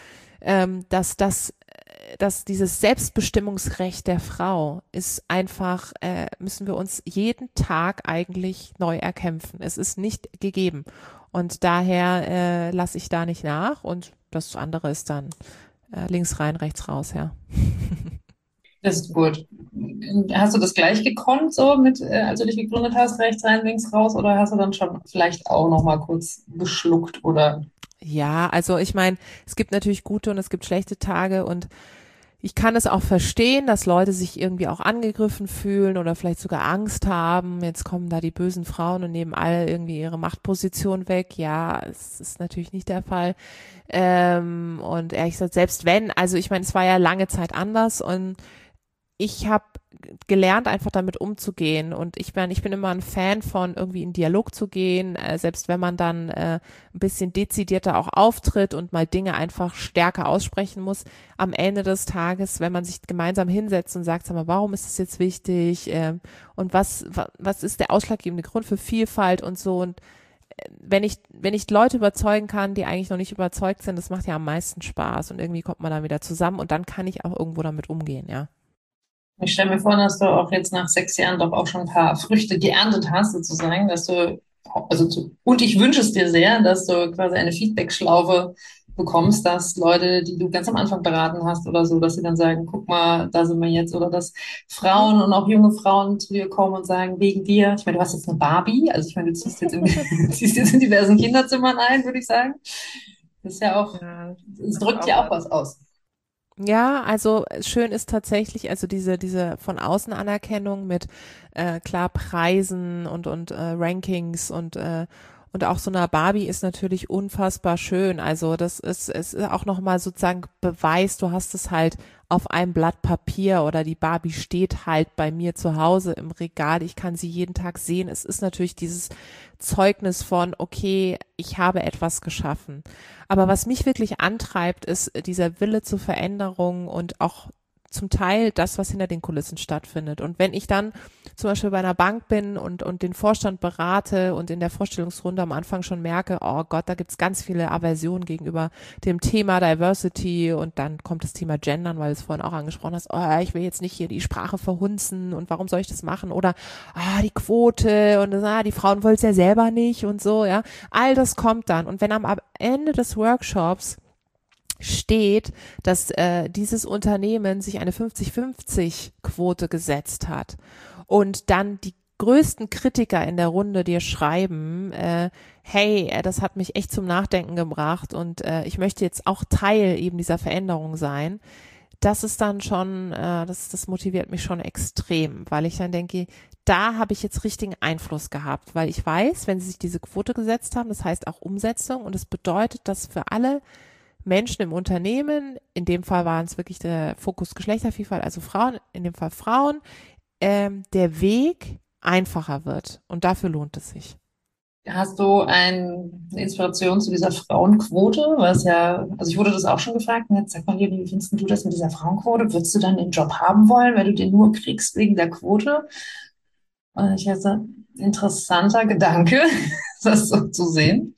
dass dieses Selbstbestimmungsrecht der Frau ist einfach, müssen wir uns jeden Tag eigentlich neu erkämpfen. Es ist nicht gegeben. Und daher lasse ich da nicht nach und das andere ist dann links rein, rechts raus, ja. Das ist gut. Hast du das gleich gekonnt, so als du dich gegründet hast, rechts rein, links raus, oder hast du dann schon vielleicht auch noch mal kurz geschluckt oder? Ja, also ich meine, es gibt natürlich gute und es gibt schlechte Tage und ich kann es auch verstehen, dass Leute sich irgendwie auch angegriffen fühlen oder vielleicht sogar Angst haben. Jetzt kommen da die bösen Frauen und nehmen alle irgendwie ihre Machtposition weg. Ja, es ist natürlich nicht der Fall. Und ehrlich gesagt, selbst wenn, also ich meine, es war ja lange Zeit anders und ich habe gelernt, einfach damit umzugehen. Und ich bin immer ein Fan von irgendwie in Dialog zu gehen, selbst wenn man dann ein bisschen dezidierter auch auftritt und mal Dinge einfach stärker aussprechen muss. Am Ende des Tages, wenn man sich gemeinsam hinsetzt und sagt, sag mal, warum ist das jetzt wichtig? Und was ist der ausschlaggebende Grund für Vielfalt und so? Und wenn ich Leute überzeugen kann, die eigentlich noch nicht überzeugt sind, das macht ja am meisten Spaß. Und irgendwie kommt man dann wieder zusammen und dann kann ich auch irgendwo damit umgehen, ja. Ich stelle mir vor, dass du auch jetzt nach 6 Jahren doch auch schon ein paar Früchte geerntet hast, sozusagen, und ich wünsche es dir sehr, dass du quasi eine Feedback-Schlaufe bekommst, dass Leute, die du ganz am Anfang beraten hast oder so, dass sie dann sagen, guck mal, da sind wir jetzt, oder dass Frauen und auch junge Frauen zu dir kommen und sagen, wegen dir, ich meine, du hast jetzt eine Barbie, also ich meine, du ziehst jetzt in diversen Kinderzimmern ein, würde ich sagen. Das ist ja auch, Ja, es drückt ja auch was aus. Ja, also schön ist tatsächlich, also diese von außen Anerkennung mit klar Preisen und Rankings und auch so einer Barbie ist natürlich unfassbar schön. Also das ist auch nochmal sozusagen Beweis, du hast es halt auf einem Blatt Papier oder die Barbie steht halt bei mir zu Hause im Regal. Ich kann sie jeden Tag sehen. Es ist natürlich dieses Zeugnis von, okay, ich habe etwas geschaffen. Aber was mich wirklich antreibt, ist dieser Wille zur Veränderung und auch zum Teil das, was hinter den Kulissen stattfindet. Und wenn ich dann zum Beispiel bei einer Bank bin und den Vorstand berate und in der Vorstellungsrunde am Anfang schon merke, oh Gott, da gibt's ganz viele Aversionen gegenüber dem Thema Diversity und dann kommt das Thema Gendern, weil du es vorhin auch angesprochen hast, oh, ich will jetzt nicht hier die Sprache verhunzen und warum soll ich das machen? Oder die Quote und die Frauen wollen es ja selber nicht und so, ja. All das kommt dann. Und wenn am Ende des Workshops steht, dass dieses Unternehmen sich eine 50-50-Quote gesetzt hat und dann die größten Kritiker in der Runde dir schreiben, hey, das hat mich echt zum Nachdenken gebracht und ich möchte jetzt auch Teil eben dieser Veränderung sein, das ist dann schon, das motiviert mich schon extrem, weil ich dann denke, da habe ich jetzt richtigen Einfluss gehabt, weil ich weiß, wenn sie sich diese Quote gesetzt haben, das heißt auch Umsetzung und es bedeutet, dass für alle Menschen im Unternehmen, in dem Fall waren es wirklich der Fokus Geschlechtervielfalt, also Frauen, in dem Fall Frauen, der Weg einfacher wird und dafür lohnt es sich. Hast du eine Inspiration zu dieser Frauenquote? Was ja, also ich wurde das auch schon gefragt, und jetzt sag mal hier, wie findest du das mit dieser Frauenquote? Würdest du dann den Job haben wollen, wenn du den nur kriegst wegen der Quote? Und ich hätte interessanter Gedanke, das so zu sehen.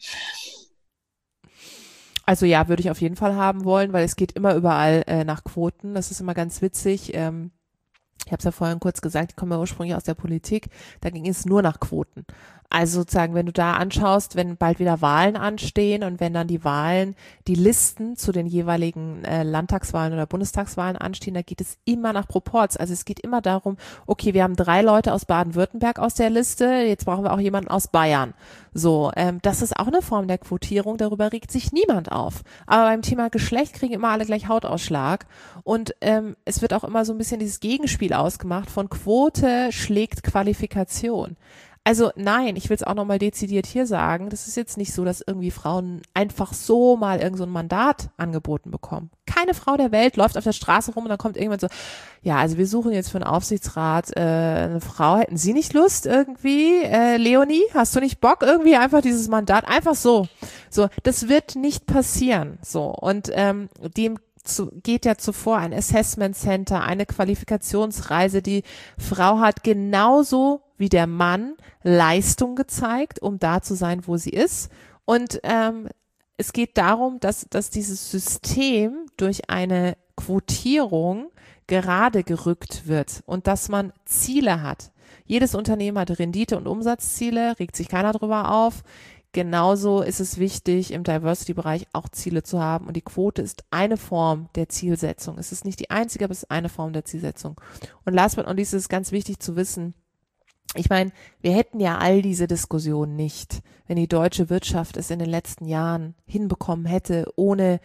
Also ja, würde ich auf jeden Fall haben wollen, weil es geht immer überall nach Quoten. Das ist immer ganz witzig. Ich habe es ja vorhin kurz gesagt, ich komme ja ursprünglich aus der Politik, da ging es nur nach Quoten. Also sozusagen, wenn du da anschaust, wenn bald wieder Wahlen anstehen und wenn dann die Listen zu den jeweiligen Landtagswahlen oder Bundestagswahlen anstehen, da geht es immer nach Proports. Also es geht immer darum, okay, wir haben 3 Leute aus Baden-Württemberg aus der Liste, jetzt brauchen wir auch jemanden aus Bayern. So, das ist auch eine Form der Quotierung, darüber regt sich niemand auf. Aber beim Thema Geschlecht kriegen immer alle gleich Hautausschlag und es wird auch immer so ein bisschen dieses Gegenspiel ausgemacht von Quote schlägt Qualifikation. Also nein, ich will es auch nochmal dezidiert hier sagen, das ist jetzt nicht so, dass irgendwie Frauen einfach so mal irgend so ein Mandat angeboten bekommen. Keine Frau der Welt läuft auf der Straße rum und dann kommt irgendwann so, ja, also wir suchen jetzt für einen Aufsichtsrat eine Frau, hätten Sie nicht Lust irgendwie, Leonie, hast du nicht Bock irgendwie einfach dieses Mandat, einfach so. So, das wird nicht passieren, so und dem geht ja zuvor ein Assessment Center, eine Qualifikationsreise. Die Frau hat genauso wie der Mann Leistung gezeigt, um da zu sein, wo sie ist. Und es geht darum, dass dieses System durch eine Quotierung gerade gerückt wird und dass man Ziele hat. Jedes Unternehmen hat Rendite- und Umsatzziele, regt sich keiner drüber auf. Genauso ist es wichtig, im Diversity-Bereich auch Ziele zu haben. Und die Quote ist eine Form der Zielsetzung. Es ist nicht die einzige, aber es ist eine Form der Zielsetzung. Und last but not least ist es ganz wichtig zu wissen, ich meine, wir hätten ja all diese Diskussionen nicht, wenn die deutsche Wirtschaft es in den letzten Jahren hinbekommen hätte, ohne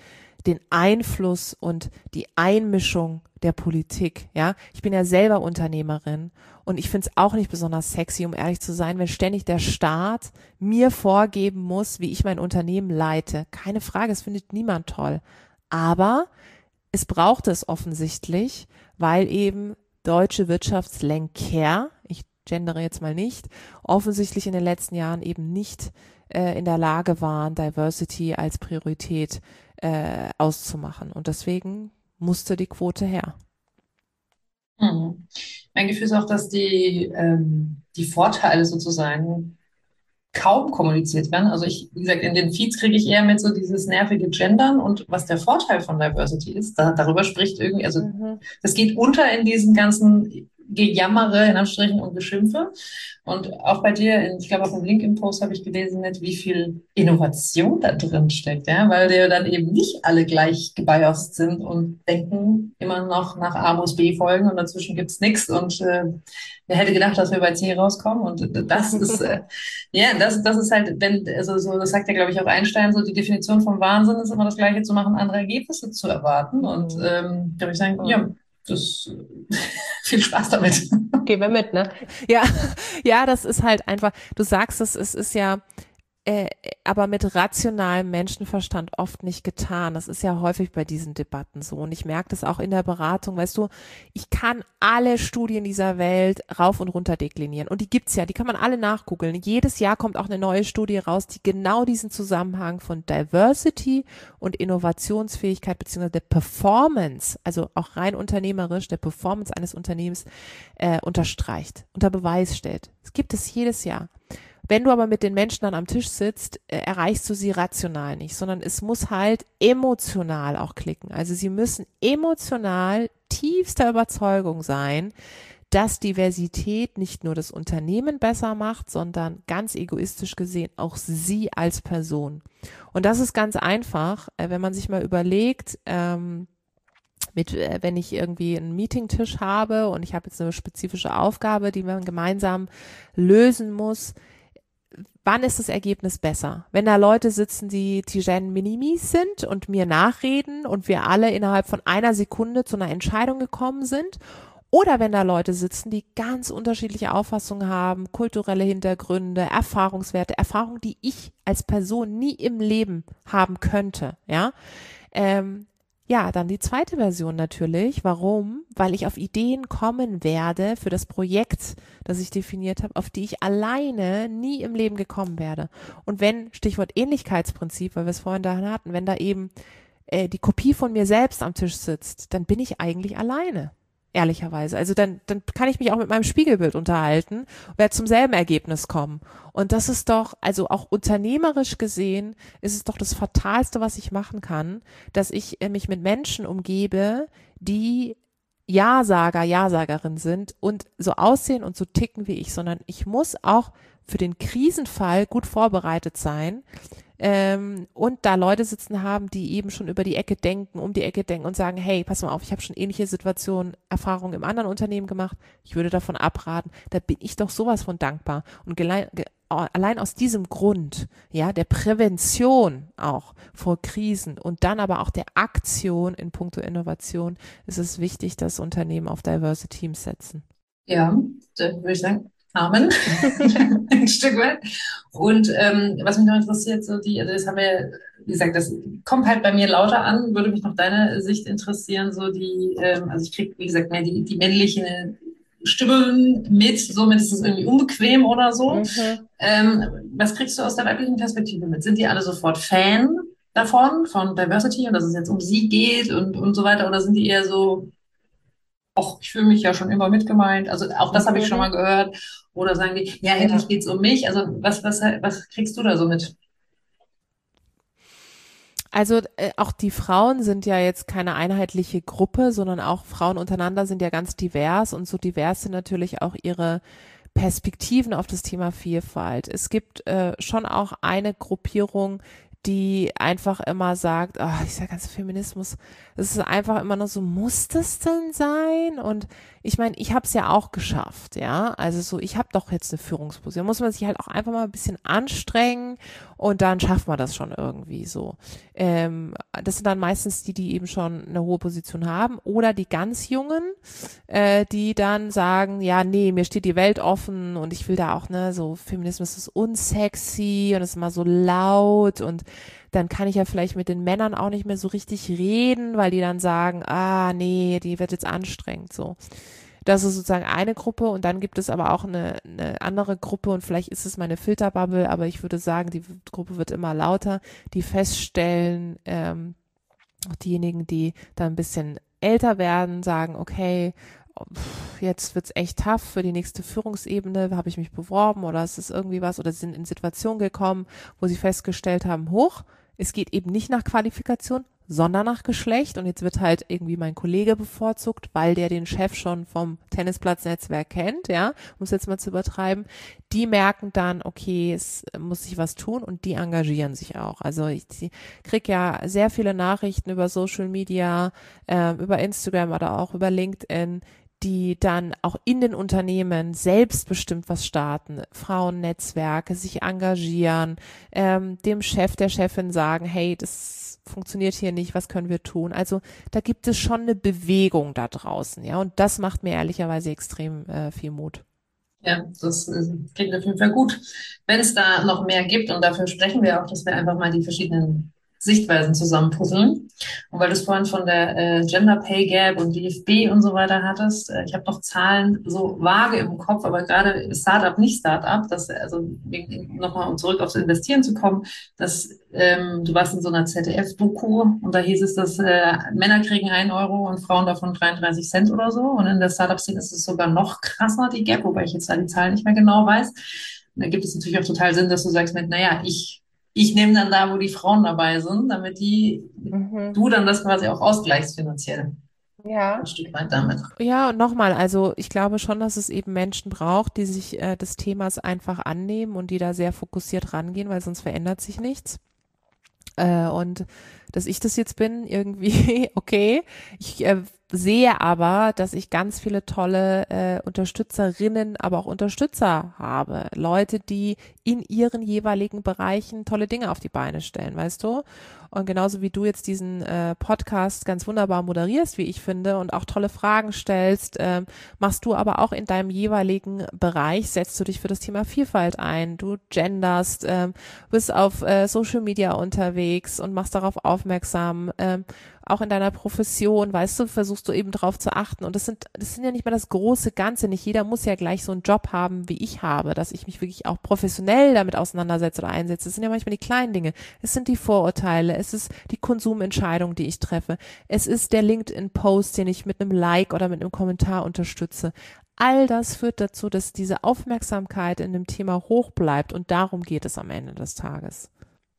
den Einfluss und die Einmischung der Politik, ja. Ich bin ja selber Unternehmerin und ich finde es auch nicht besonders sexy, um ehrlich zu sein, wenn ständig der Staat mir vorgeben muss, wie ich mein Unternehmen leite. Keine Frage, das findet niemand toll. Aber es braucht es offensichtlich, weil eben deutsche Wirtschaftslenker, ich gendere jetzt mal nicht, offensichtlich in den letzten Jahren eben nicht in der Lage waren, Diversity als Priorität auszumachen. Und deswegen musste die Quote her. Mein Gefühl ist auch, dass die Vorteile sozusagen kaum kommuniziert werden. Also wie gesagt, in den Feeds kriege ich eher mit so dieses nervige Gendern und was der Vorteil von Diversity ist, darüber spricht irgendwie, also das geht unter in diesen ganzen Gejammere, in Anführungsstrichen, und Geschimpfe. Und auch bei dir, ich glaube, auf dem LinkedIn-Post habe ich gelesen, wie viel Innovation da drin steckt, ja, weil wir dann eben nicht alle gleich gebiased sind und denken immer noch nach A muss B folgen und dazwischen gibt's nichts und wer hätte gedacht, dass wir bei C rauskommen? Und das ist, das ist halt, das sagt ja, glaube ich, auch Einstein, so die Definition vom Wahnsinn ist immer das Gleiche zu machen, andere Ergebnisse zu erwarten. Und da würde ich sagen, ja, das viel Spaß damit. Gehen wir mit, ne? Ja, das ist halt einfach, du sagst es ist ja aber mit rationalem Menschenverstand oft nicht getan. Das ist ja häufig bei diesen Debatten so. Und ich merke das auch in der Beratung, weißt du, ich kann alle Studien dieser Welt rauf und runter deklinieren. Und die gibt's ja, die kann man alle nachgoogeln. Jedes Jahr kommt auch eine neue Studie raus, die genau diesen Zusammenhang von Diversity und Innovationsfähigkeit beziehungsweise der Performance, also auch rein unternehmerisch, der Performance eines Unternehmens unterstreicht, unter Beweis stellt. Das gibt es jedes Jahr. Wenn du aber mit den Menschen dann am Tisch sitzt, erreichst du sie rational nicht, sondern es muss halt emotional auch klicken. Also sie müssen emotional tiefster Überzeugung sein, dass Diversität nicht nur das Unternehmen besser macht, sondern ganz egoistisch gesehen auch sie als Person. Und das ist ganz einfach, wenn man sich mal überlegt, wenn ich irgendwie einen Meetingtisch habe und ich habe jetzt eine spezifische Aufgabe, die man gemeinsam lösen muss. Wann ist das Ergebnis besser? Wenn da Leute sitzen, die Tijen Minimis sind und mir nachreden und wir alle innerhalb von einer Sekunde zu einer Entscheidung gekommen sind? Oder wenn da Leute sitzen, die ganz unterschiedliche Auffassungen haben, kulturelle Hintergründe, Erfahrungswerte, Erfahrungen, die ich als Person nie im Leben haben könnte, ja? Ja, dann die zweite Version natürlich. Warum? Weil ich auf Ideen kommen werde für das Projekt, das ich definiert habe, auf die ich alleine nie im Leben gekommen werde. Und wenn, Stichwort Ähnlichkeitsprinzip, weil wir es vorhin da hatten, wenn da eben die Kopie von mir selbst am Tisch sitzt, dann bin ich eigentlich alleine. Ehrlicherweise. Also dann kann ich mich auch mit meinem Spiegelbild unterhalten und werde zum selben Ergebnis kommen. Und das ist doch, also auch unternehmerisch gesehen, ist es doch das Fatalste, was ich machen kann, dass ich mich mit Menschen umgebe, die Ja-Sager, Ja-Sagerin sind und so aussehen und so ticken wie ich, sondern ich muss auch für den Krisenfall gut vorbereitet sein. Und da Leute sitzen haben, die eben schon um die Ecke denken und sagen, hey, pass mal auf, ich habe schon ähnliche Situationen, Erfahrungen im anderen Unternehmen gemacht, ich würde davon abraten, da bin ich doch sowas von dankbar. Und allein aus diesem Grund, ja, der Prävention auch vor Krisen und dann aber auch der Aktion in puncto Innovation, ist es wichtig, dass Unternehmen auf Diverse Teams setzen. Ja, da würde ich sagen, Amen. Ein Stück weit. Und was mich noch interessiert, also das haben wir, wie gesagt, das kommt halt bei mir lauter an, würde mich noch deine Sicht interessieren, also ich kriege, wie gesagt, mehr die männliche Stimmen mit, somit ist es irgendwie unbequem oder so. Was kriegst du aus der weiblichen Perspektive mit? Sind die alle sofort Fan davon, von Diversity und dass es jetzt um sie geht und so weiter, oder sind die eher so, ach, ich fühle mich ja schon immer mitgemeint. Also auch das habe ich schon mal gehört. Oder sagen die, ja, endlich geht's um mich. Also was kriegst du da so mit? Also auch die Frauen sind ja jetzt keine einheitliche Gruppe, sondern auch Frauen untereinander sind ja ganz divers und so divers sind natürlich auch ihre Perspektiven auf das Thema Vielfalt. Es gibt schon auch eine Gruppierung, die einfach immer sagt, oh, dieser ganze Feminismus, es ist einfach immer nur so, muss das denn sein? Und ich meine, ich habe es ja auch geschafft, ja, also so, ich habe doch jetzt eine Führungsposition, muss man sich halt auch einfach mal ein bisschen anstrengen und dann schafft man das schon irgendwie so. Das sind dann meistens die eben schon eine hohe Position haben oder die ganz Jungen, die dann sagen, ja, nee, mir steht die Welt offen und ich will da auch, ne, so Feminismus ist unsexy und ist immer so laut und dann kann ich ja vielleicht mit den Männern auch nicht mehr so richtig reden, weil die dann sagen, ah, nee, die wird jetzt anstrengend, so. Das ist sozusagen eine Gruppe und dann gibt es aber auch eine andere Gruppe und vielleicht ist es meine Filterbubble, aber ich würde sagen, die Gruppe wird immer lauter, die feststellen, auch diejenigen, die dann ein bisschen älter werden, sagen, okay, jetzt wird's echt tough für die nächste Führungsebene, habe ich mich beworben oder ist es irgendwie was oder sie sind in Situationen gekommen, wo sie festgestellt haben, es geht eben nicht nach Qualifikation, sondern nach Geschlecht und jetzt wird halt irgendwie mein Kollege bevorzugt, weil der den Chef schon vom Tennisplatz-Netzwerk kennt, ja, um es jetzt mal zu übertreiben. Die merken dann, okay, es muss sich was tun und die engagieren sich auch. Also ich kriege ja sehr viele Nachrichten über Social Media, über Instagram oder auch über LinkedIn, die dann auch in den Unternehmen selbstbestimmt was starten, Frauennetzwerke, sich engagieren, dem Chef, der Chefin sagen, hey, das funktioniert hier nicht, was können wir tun? Also da gibt es schon eine Bewegung da draußen, ja, und das macht mir ehrlicherweise extrem viel Mut. Ja, das klingt auf jeden Fall gut. Wenn es da noch mehr gibt, und dafür sprechen wir auch, dass wir einfach mal die verschiedenen Sichtweisen zusammenpuzzeln. Und weil du es vorhin von der Gender Pay Gap und DFB und so weiter hattest, ich habe noch Zahlen so vage im Kopf, aber gerade Startup, nicht Startup, also nochmal um zurück aufs Investieren zu kommen, du warst in so einer ZDF-Doku und da hieß es, dass Männer kriegen 1 Euro und Frauen davon 33 Cent oder so. Und in der Startup-Szene ist es sogar noch krasser, die Gap, wobei ich jetzt da die Zahlen nicht mehr genau weiß. Und da gibt es natürlich auch total Sinn, dass du sagst, naja, ich nehme dann da, wo die Frauen dabei sind, damit du dann das quasi auch ausgleichst finanziell. Ja. Ein Stück weit damit. Ja, und nochmal, also ich glaube schon, dass es eben Menschen braucht, die sich des Themas einfach annehmen und die da sehr fokussiert rangehen, weil sonst verändert sich nichts. Und dass ich das jetzt bin, irgendwie okay. Ich sehe aber, dass ich ganz viele tolle Unterstützerinnen, aber auch Unterstützer habe. Leute, die in ihren jeweiligen Bereichen tolle Dinge auf die Beine stellen, weißt du? Und genauso wie du jetzt diesen Podcast ganz wunderbar moderierst, wie ich finde, und auch tolle Fragen stellst, machst du aber auch in deinem jeweiligen Bereich, setzt du dich für das Thema Vielfalt ein, du genderst, bist auf Social Media unterwegs und machst darauf aufmerksam, auch in deiner Profession, weißt du, versuchst du eben drauf zu achten. Und das sind ja nicht mal das große Ganze. Nicht jeder muss ja gleich so einen Job haben, wie ich habe, dass ich mich wirklich auch professionell damit auseinandersetze oder einsetze. Es sind ja manchmal die kleinen Dinge. Es sind die Vorurteile. Es ist die Konsumentscheidung, die ich treffe. Es ist der LinkedIn-Post, den ich mit einem Like oder mit einem Kommentar unterstütze. All das führt dazu, dass diese Aufmerksamkeit in dem Thema hoch bleibt. Und darum geht es am Ende des Tages.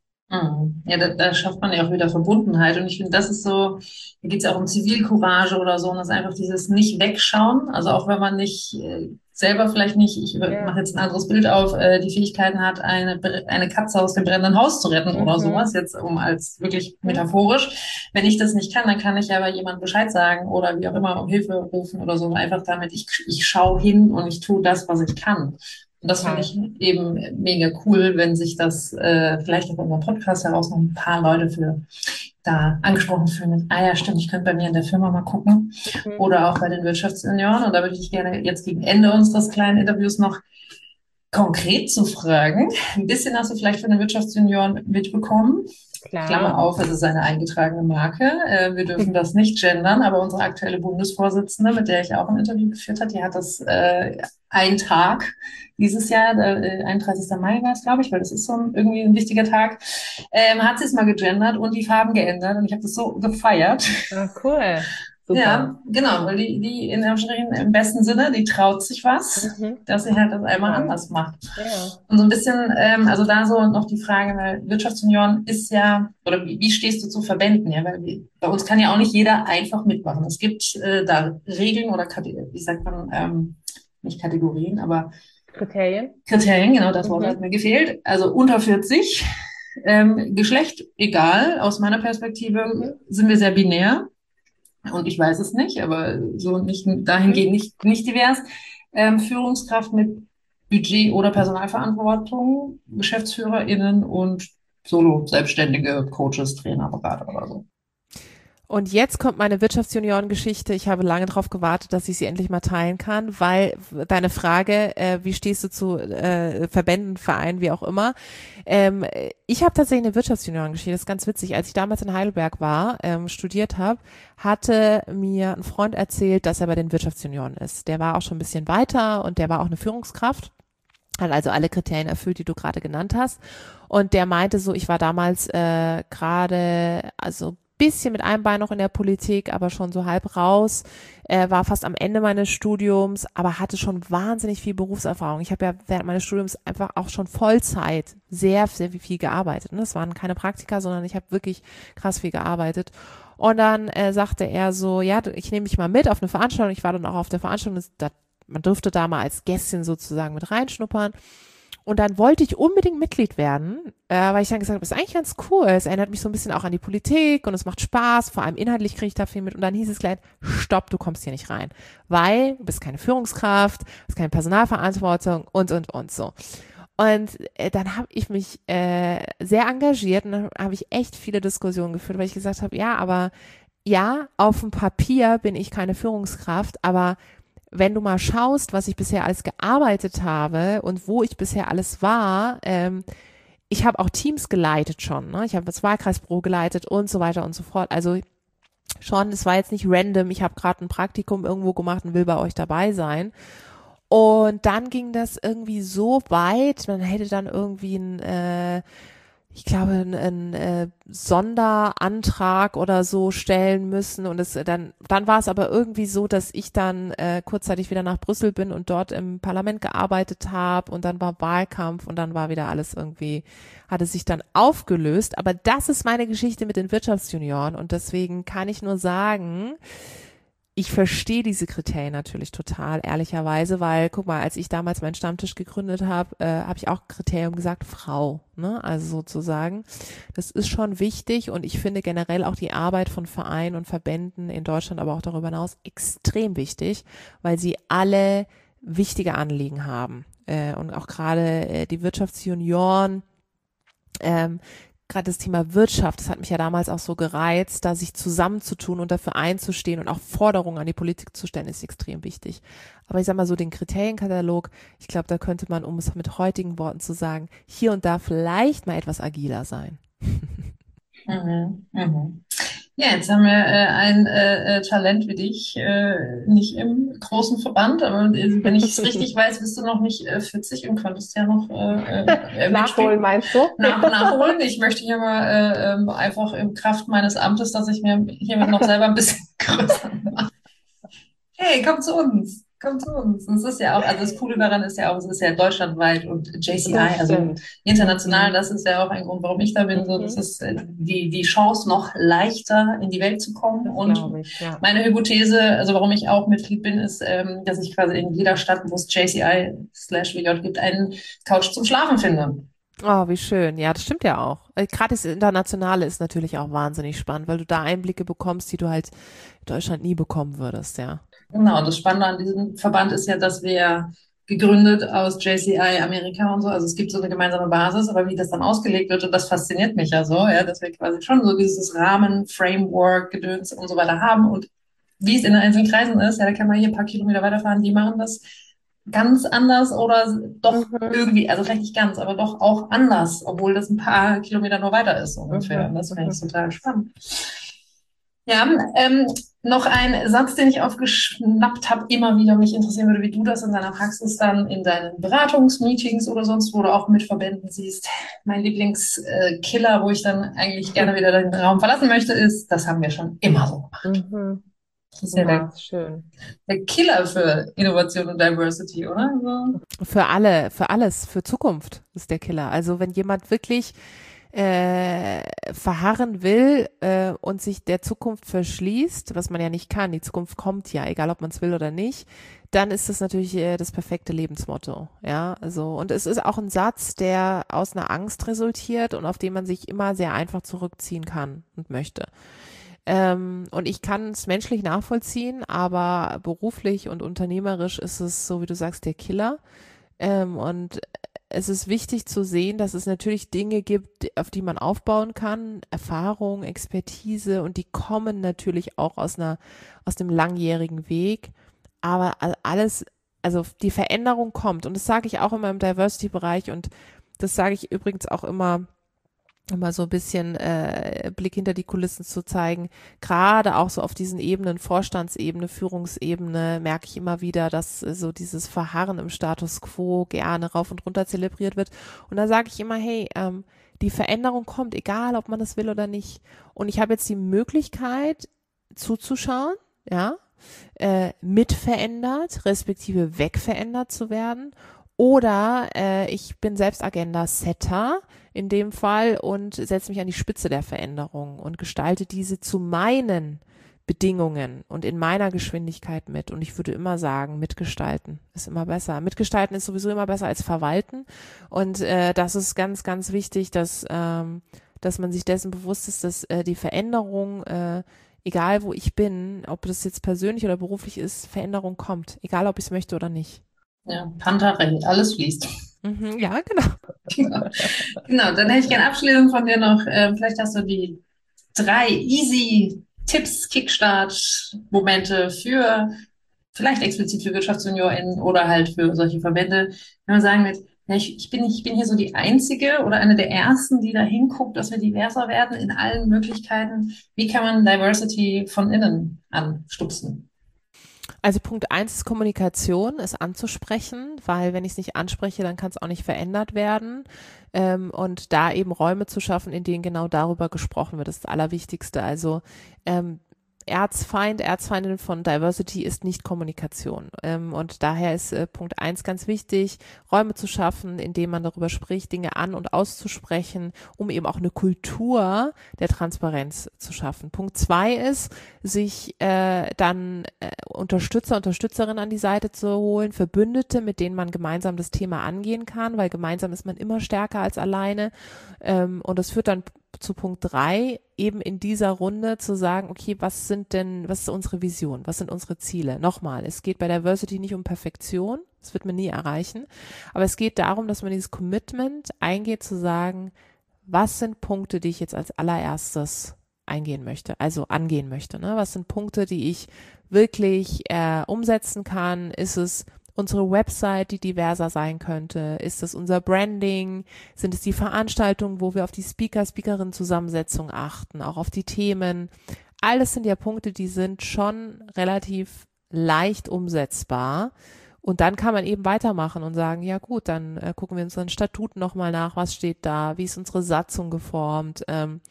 Ja, da schafft man ja auch wieder Verbundenheit. Und ich finde, das ist so, da geht es auch um Zivilcourage oder so. Und das ist einfach dieses Nicht-Wegschauen. Also auch wenn man nicht selber vielleicht nicht, ich mache jetzt ein anderes Bild auf, die Fähigkeiten hat, eine Katze aus dem brennenden Haus zu retten oder sowas, jetzt als wirklich metaphorisch. Wenn ich das nicht kann, dann kann ich aber jemand Bescheid sagen oder wie auch immer um Hilfe rufen oder so. Einfach damit, ich schaue hin und ich tue das, was ich kann. Und das finde ich eben mega cool, wenn sich das vielleicht auch in unserem Podcast heraus noch ein paar Leute für da angesprochen fühlen mit, ja stimmt, ich könnte bei mir in der Firma mal gucken oder auch bei den Wirtschaftssenioren. Und da würde ich gerne jetzt gegen Ende unseres kleinen Interviews noch konkret zu fragen. Ein bisschen hast du vielleicht von den Wirtschaftssenioren mitbekommen. Klar. Klammer auf, es ist eine eingetragene Marke. Wir dürfen das nicht gendern, aber unsere aktuelle Bundesvorsitzende, mit der ich auch ein Interview geführt habe, die hat das einen Tag dieses Jahr, 31. Mai war es, glaube ich, weil das ist so irgendwie ein wichtiger Tag, hat sie es mal gegendert und die Farben geändert und ich habe das so gefeiert. Ah, cool. Super. Ja, genau, weil die in Anführungsstrichen im besten Sinne, die traut sich was, dass sie halt das einmal anders macht. Ja. Und so ein bisschen, also da so noch die Frage, weil Wirtschaftsunion ist ja, oder wie stehst du zu Verbänden? Ja, weil bei uns kann ja auch nicht jeder einfach mitmachen. Es gibt da Regeln oder, wie sagt man, nicht Kategorien, aber Kriterien, genau, das Wort hat mir gefehlt. Also unter 40, Geschlecht, egal, aus meiner Perspektive sind wir sehr binär. Und ich weiß es nicht, aber so nicht dahingehend nicht divers. Führungskraft mit Budget- oder Personalverantwortung, GeschäftsführerInnen und Solo-Selbstständige Coaches, Trainer, Berater oder so. Und jetzt kommt meine Wirtschaftsjunioren-Geschichte. Ich habe lange darauf gewartet, dass ich sie endlich mal teilen kann, weil deine Frage, wie stehst du zu Verbänden, Vereinen, wie auch immer. Ich habe tatsächlich eine Wirtschaftsjunioren-Geschichte. Das ist ganz witzig. Als ich damals in Heidelberg war, studiert habe, hatte mir ein Freund erzählt, dass er bei den Wirtschaftsjunioren ist. Der war auch schon ein bisschen weiter und der war auch eine Führungskraft. Hat also alle Kriterien erfüllt, die du gerade genannt hast. Und der meinte so, ich war damals gerade, also bisschen mit einem Bein noch in der Politik, aber schon so halb raus, war fast am Ende meines Studiums, aber hatte schon wahnsinnig viel Berufserfahrung. Ich habe ja während meines Studiums einfach auch schon Vollzeit sehr, sehr viel gearbeitet. Das waren keine Praktika, sondern ich habe wirklich krass viel gearbeitet. Und dann sagte er so, ja, ich nehme dich mal mit auf eine Veranstaltung. Ich war dann auch auf der Veranstaltung, man durfte da mal als Gästin sozusagen mit reinschnuppern. Und dann wollte ich unbedingt Mitglied werden, weil ich dann gesagt habe, das ist eigentlich ganz cool. Es erinnert mich so ein bisschen auch an die Politik und es macht Spaß. Vor allem inhaltlich kriege ich da viel mit. Und dann hieß es gleich, stopp, du kommst hier nicht rein. Weil du bist keine Führungskraft, hast keine Personalverantwortung und so. Und dann habe ich mich sehr engagiert und dann habe ich echt viele Diskussionen geführt, weil ich gesagt habe, ja, aber ja, auf dem Papier bin ich keine Führungskraft, aber wenn du mal schaust, was ich bisher alles gearbeitet habe und wo ich bisher alles war, ich habe auch Teams geleitet schon, ne? Ich habe das Wahlkreisbüro geleitet und so weiter und so fort. Also schon, es war jetzt nicht random, ich habe gerade ein Praktikum irgendwo gemacht und will bei euch dabei sein. Und dann ging das irgendwie so weit, man hätte dann irgendwie ich glaube, einen Sonderantrag oder so stellen müssen und dann war es aber irgendwie so, dass ich dann kurzzeitig wieder nach Brüssel bin und dort im Parlament gearbeitet habe und dann war Wahlkampf und dann war wieder alles irgendwie, hatte sich dann aufgelöst, aber das ist meine Geschichte mit den Wirtschaftsjunioren und deswegen kann ich nur sagen, ich verstehe diese Kriterien natürlich total, ehrlicherweise, weil, guck mal, als ich damals meinen Stammtisch gegründet habe, habe ich auch Kriterium gesagt, Frau, ne, also sozusagen. Das ist schon wichtig und ich finde generell auch die Arbeit von Vereinen und Verbänden in Deutschland, aber auch darüber hinaus extrem wichtig, weil sie alle wichtige Anliegen haben. Und auch gerade die Wirtschaftsjunioren, gerade das Thema Wirtschaft, das hat mich ja damals auch so gereizt, da sich zusammenzutun und dafür einzustehen und auch Forderungen an die Politik zu stellen, ist extrem wichtig. Aber ich sag mal so, den Kriterienkatalog, ich glaube, da könnte man, um es mit heutigen Worten zu sagen, hier und da vielleicht mal etwas agiler sein. Mhm, mhm. Ja, jetzt haben wir ein Talent wie dich, nicht im großen Verband, aber wenn ich es richtig weiß, bist du noch nicht 40 und könntest ja noch Nachholen, mitspielen. meinst du? Nachholen. Ich möchte hier mal einfach im Kraft meines Amtes, dass ich mir hiermit noch selber ein bisschen größer mache. Hey, komm zu uns. Komm zu uns. Und es ist ja auch, also das Coole daran ist ja auch, es ist ja deutschlandweit und JCI, Das also stimmt. international, das ist ja auch ein Grund, warum ich da bin. So, das ist die Chance, noch leichter in die Welt zu kommen. Das Und glaube ich, ja. meine Hypothese, also warum ich auch Mitglied bin, ist, dass ich quasi in jeder Stadt, wo es JCI/WJ gibt, einen Couch zum Schlafen finde. Oh, wie schön. Ja, das stimmt ja auch. Gerade das Internationale ist natürlich auch wahnsinnig spannend, weil du da Einblicke bekommst, die du halt in Deutschland nie bekommen würdest, ja. Genau, das Spannende an diesem Verband ist ja, dass wir gegründet aus JCI Amerika und so, also es gibt so eine gemeinsame Basis, aber wie das dann ausgelegt wird, und das fasziniert mich ja so, ja, dass wir quasi schon so dieses Rahmen, Framework, Gedöns und so weiter haben und wie es in den einzelnen Kreisen ist, ja, da kann man hier ein paar Kilometer weiterfahren, die machen das ganz anders oder doch irgendwie, also vielleicht nicht ganz, aber doch auch anders, obwohl das ein paar Kilometer nur weiter ist ungefähr. Und das finde ich total spannend. Ja, noch ein Satz, den ich aufgeschnappt habe, immer wieder mich interessieren würde, wie du das in deiner Praxis dann in deinen Beratungsmeetings oder sonst, wo du auch mit Verbänden siehst. Mein Lieblingskiller, wo ich dann eigentlich gerne wieder den Raum verlassen möchte, ist, das haben wir schon immer so gemacht. Mhm. Das ist ja Ja, schön. der Killer für Innovation und Diversity, oder? So. Für alles, für Zukunft ist der Killer. Also wenn jemand wirklich verharren will und sich der Zukunft verschließt, was man ja nicht kann, die Zukunft kommt ja, egal ob man es will oder nicht, dann ist das natürlich das perfekte Lebensmotto, ja, also und es ist auch ein Satz, der aus einer Angst resultiert und auf den man sich immer sehr einfach zurückziehen kann und möchte. Und ich kann es menschlich nachvollziehen, aber beruflich und unternehmerisch ist es, so wie du sagst, der Killer. Und es ist wichtig zu sehen, dass es natürlich Dinge gibt, auf die man aufbauen kann, Erfahrung, Expertise, und die kommen natürlich auch aus dem langjährigen Weg. Aber alles, also die Veränderung kommt, und das sage ich auch immer im Diversity-Bereich, und das sage ich übrigens auch immer so ein bisschen Blick hinter die Kulissen zu zeigen. Gerade auch so auf diesen Ebenen, Vorstandsebene, Führungsebene, merke ich immer wieder, dass so dieses Verharren im Status quo gerne rauf und runter zelebriert wird. Und da sage ich immer, hey, die Veränderung kommt, egal ob man das will oder nicht. Und ich habe jetzt die Möglichkeit zuzuschauen, ja, mitverändert, respektive wegverändert zu werden. Oder ich bin selbst Agenda-Setter in dem Fall und setze mich an die Spitze der Veränderung und gestalte diese zu meinen Bedingungen und in meiner Geschwindigkeit mit. Und ich würde immer sagen, mitgestalten ist immer besser. Mitgestalten ist sowieso immer besser als verwalten. Und das ist ganz, ganz wichtig, dass man sich dessen bewusst ist, dass die Veränderung, egal wo ich bin, ob das jetzt persönlich oder beruflich ist, Veränderung kommt. Egal, ob ich es möchte oder nicht. Ja, Panther-Recht, alles fließt. Ja, genau. Genau, dann hätte ich gerne Abschließend von dir noch, vielleicht hast du die 3 easy Tipps, Kickstart-Momente für, vielleicht explizit für WirtschaftsjuniorInnen oder halt für solche Verbände, wenn man sagen wird, ja, ich bin hier so die Einzige oder eine der Ersten, die da hinguckt, dass wir diverser werden in allen Möglichkeiten. Wie kann man Diversity von innen anstupsen? Also Punkt 1 ist Kommunikation, es anzusprechen, weil wenn ich es nicht anspreche, dann kann es auch nicht verändert werden. Und da eben Räume zu schaffen, in denen genau darüber gesprochen wird, ist das Allerwichtigste. Also Erzfeindin von Diversity ist nicht Kommunikation. Und daher ist Punkt 1 ganz wichtig, Räume zu schaffen, in denen man darüber spricht, Dinge an- und auszusprechen, um eben auch eine Kultur der Transparenz zu schaffen. Punkt 2 ist, sich dann Unterstützerinnen an die Seite zu holen, Verbündete, mit denen man gemeinsam das Thema angehen kann, weil gemeinsam ist man immer stärker als alleine. Und das führt dann zu Punkt 3, eben in dieser Runde zu sagen, okay, was ist unsere Vision, was sind unsere Ziele? Nochmal, es geht bei Diversity nicht um Perfektion, das wird man nie erreichen, aber es geht darum, dass man dieses Commitment eingeht, zu sagen, was sind Punkte, die ich jetzt als allererstes angehen möchte, ne? Was sind Punkte, die ich wirklich umsetzen kann? Ist es unsere Website, die diverser sein könnte? Ist es unser Branding? Sind es die Veranstaltungen, wo wir auf die Speaker-Spielerinnen-Zusammensetzung achten, auch auf die Themen? Alles sind ja Punkte, die sind schon relativ leicht umsetzbar. Und dann kann man eben weitermachen und sagen, ja gut, dann gucken wir unseren Statuten nochmal nach, was steht da, wie ist unsere Satzung geformt,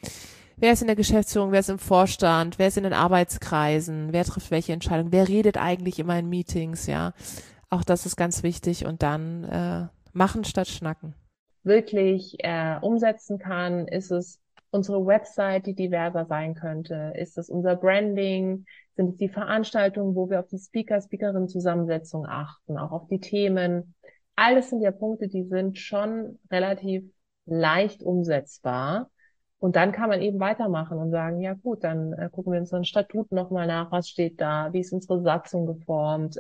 wer ist in der Geschäftsführung, wer ist im Vorstand, wer ist in den Arbeitskreisen, wer trifft welche Entscheidungen, wer redet eigentlich immer in Meetings, ja. Auch das ist ganz wichtig, und dann machen statt schnacken. Wirklich umsetzen kann, ist es unsere Website, die diverser sein könnte? Ist es unser Branding? Sind es die Veranstaltungen, wo wir auf die Speaker-Spielerinnen-Zusammensetzung achten, auch auf die Themen? Alles sind ja Punkte, die sind schon relativ leicht umsetzbar. Und dann kann man eben weitermachen und sagen, ja gut, dann gucken wir uns unseren Statut nochmal nach, was steht da, wie ist unsere Satzung geformt,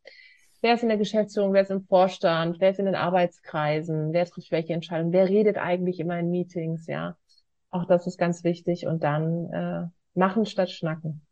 wer ist in der Geschäftsführung, wer ist im Vorstand, wer ist in den Arbeitskreisen, wer trifft welche Entscheidungen, wer redet eigentlich immer in Meetings, ja. Auch das ist ganz wichtig, und dann machen statt schnacken.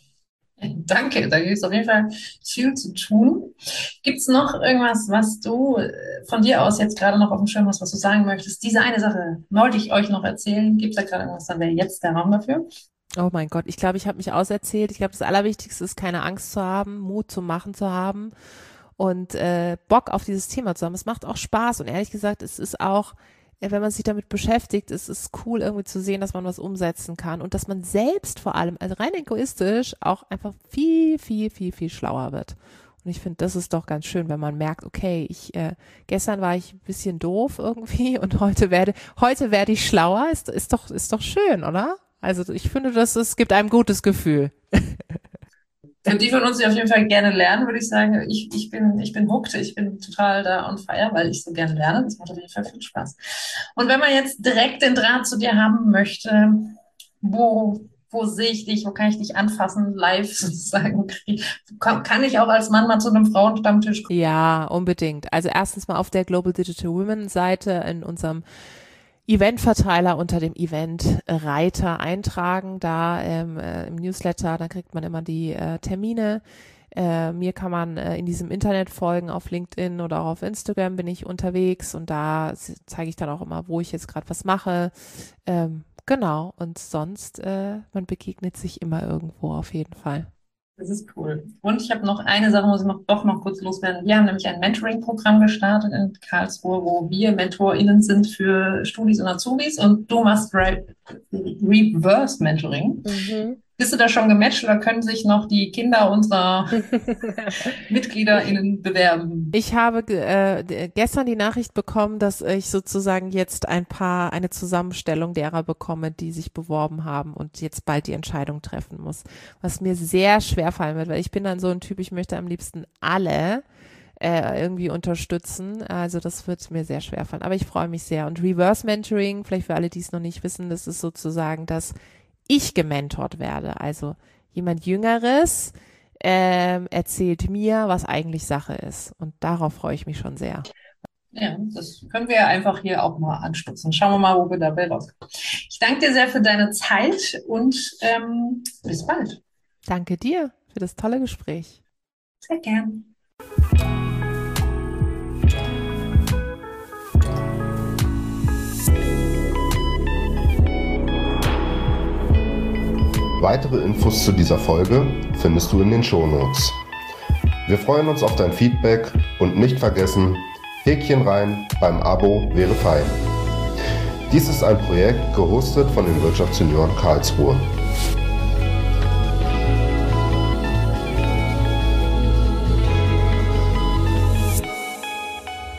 Danke, da gibt es auf jeden Fall viel zu tun. Gibt es noch irgendwas, was du von dir aus jetzt gerade noch auf dem Schirm hast, was du sagen möchtest? Diese eine Sache wollte ich euch noch erzählen. Gibt es da gerade irgendwas, dann wäre jetzt der Raum dafür? Oh mein Gott, ich glaube, ich habe mich auserzählt. Ich glaube, das Allerwichtigste ist, keine Angst zu haben, Mut zum Machen zu haben und Bock auf dieses Thema zu haben. Es macht auch Spaß, und ehrlich gesagt, es ist auch, wenn man sich damit beschäftigt, es ist cool irgendwie zu sehen, dass man was umsetzen kann und dass man selbst vor allem, also rein egoistisch, auch einfach viel, viel, viel, viel schlauer wird. Und ich finde, das ist doch ganz schön, wenn man merkt, okay, gestern war ich ein bisschen doof irgendwie und heute werde ich schlauer. Ist doch schön, oder? Also ich finde, es gibt einem gutes Gefühl. Wenn die von uns, die auf jeden Fall gerne lernen, würde ich sagen, ich bin hooked, ich bin total da on fire, weil ich so gerne lerne. Das macht auf jeden Fall viel Spaß. Und wenn man jetzt direkt den Draht zu dir haben möchte, wo Wo sehe ich dich? Wo kann ich dich anfassen? Live sozusagen. Kann ich auch als Mann mal zu einem Frauenstammtisch kommen? Ja, unbedingt. Also erstens mal auf der Global Digital Women Seite in unserem Eventverteiler unter dem Event-Reiter eintragen, da im Newsletter, dann kriegt man immer die Termine. Mir kann man in diesem Internet folgen, auf LinkedIn oder auch auf Instagram bin ich unterwegs und da zeige ich dann auch immer, wo ich jetzt gerade was mache. Genau, und sonst, man begegnet sich immer irgendwo auf jeden Fall. Das ist cool. Und ich habe noch eine Sache, muss ich doch noch kurz loswerden. Wir haben nämlich ein Mentoring-Programm gestartet in Karlsruhe, wo wir MentorInnen sind für Studis und Azubis und du machst Reverse Mentoring. Mhm. Bist du da schon gematcht oder können sich noch die Kinder unserer MitgliederInnen bewerben? Ich habe gestern die Nachricht bekommen, dass ich sozusagen jetzt eine Zusammenstellung derer bekomme, die sich beworben haben und jetzt bald die Entscheidung treffen muss. Was mir sehr schwer fallen wird, weil ich bin dann so ein Typ, ich möchte am liebsten alle irgendwie unterstützen. Also das wird mir sehr schwer fallen. Aber ich freue mich sehr. Und Reverse Mentoring, vielleicht für alle, die es noch nicht wissen, das ist sozusagen, dass ich gementort werde. Also jemand Jüngeres erzählt mir, was eigentlich Sache ist. Und darauf freue ich mich schon sehr. Ja, das können wir ja einfach hier auch mal anstupsen. Schauen wir mal, wo wir dabei rauskommen. Ich danke dir sehr für deine Zeit und bis bald. Danke dir für das tolle Gespräch. Sehr gern. Weitere Infos zu dieser Folge findest du in den Shownotes. Wir freuen uns auf dein Feedback und nicht vergessen, Häkchen rein beim Abo wäre fein. Dies ist ein Projekt gehostet von den Wirtschaftsjunioren Karlsruhe.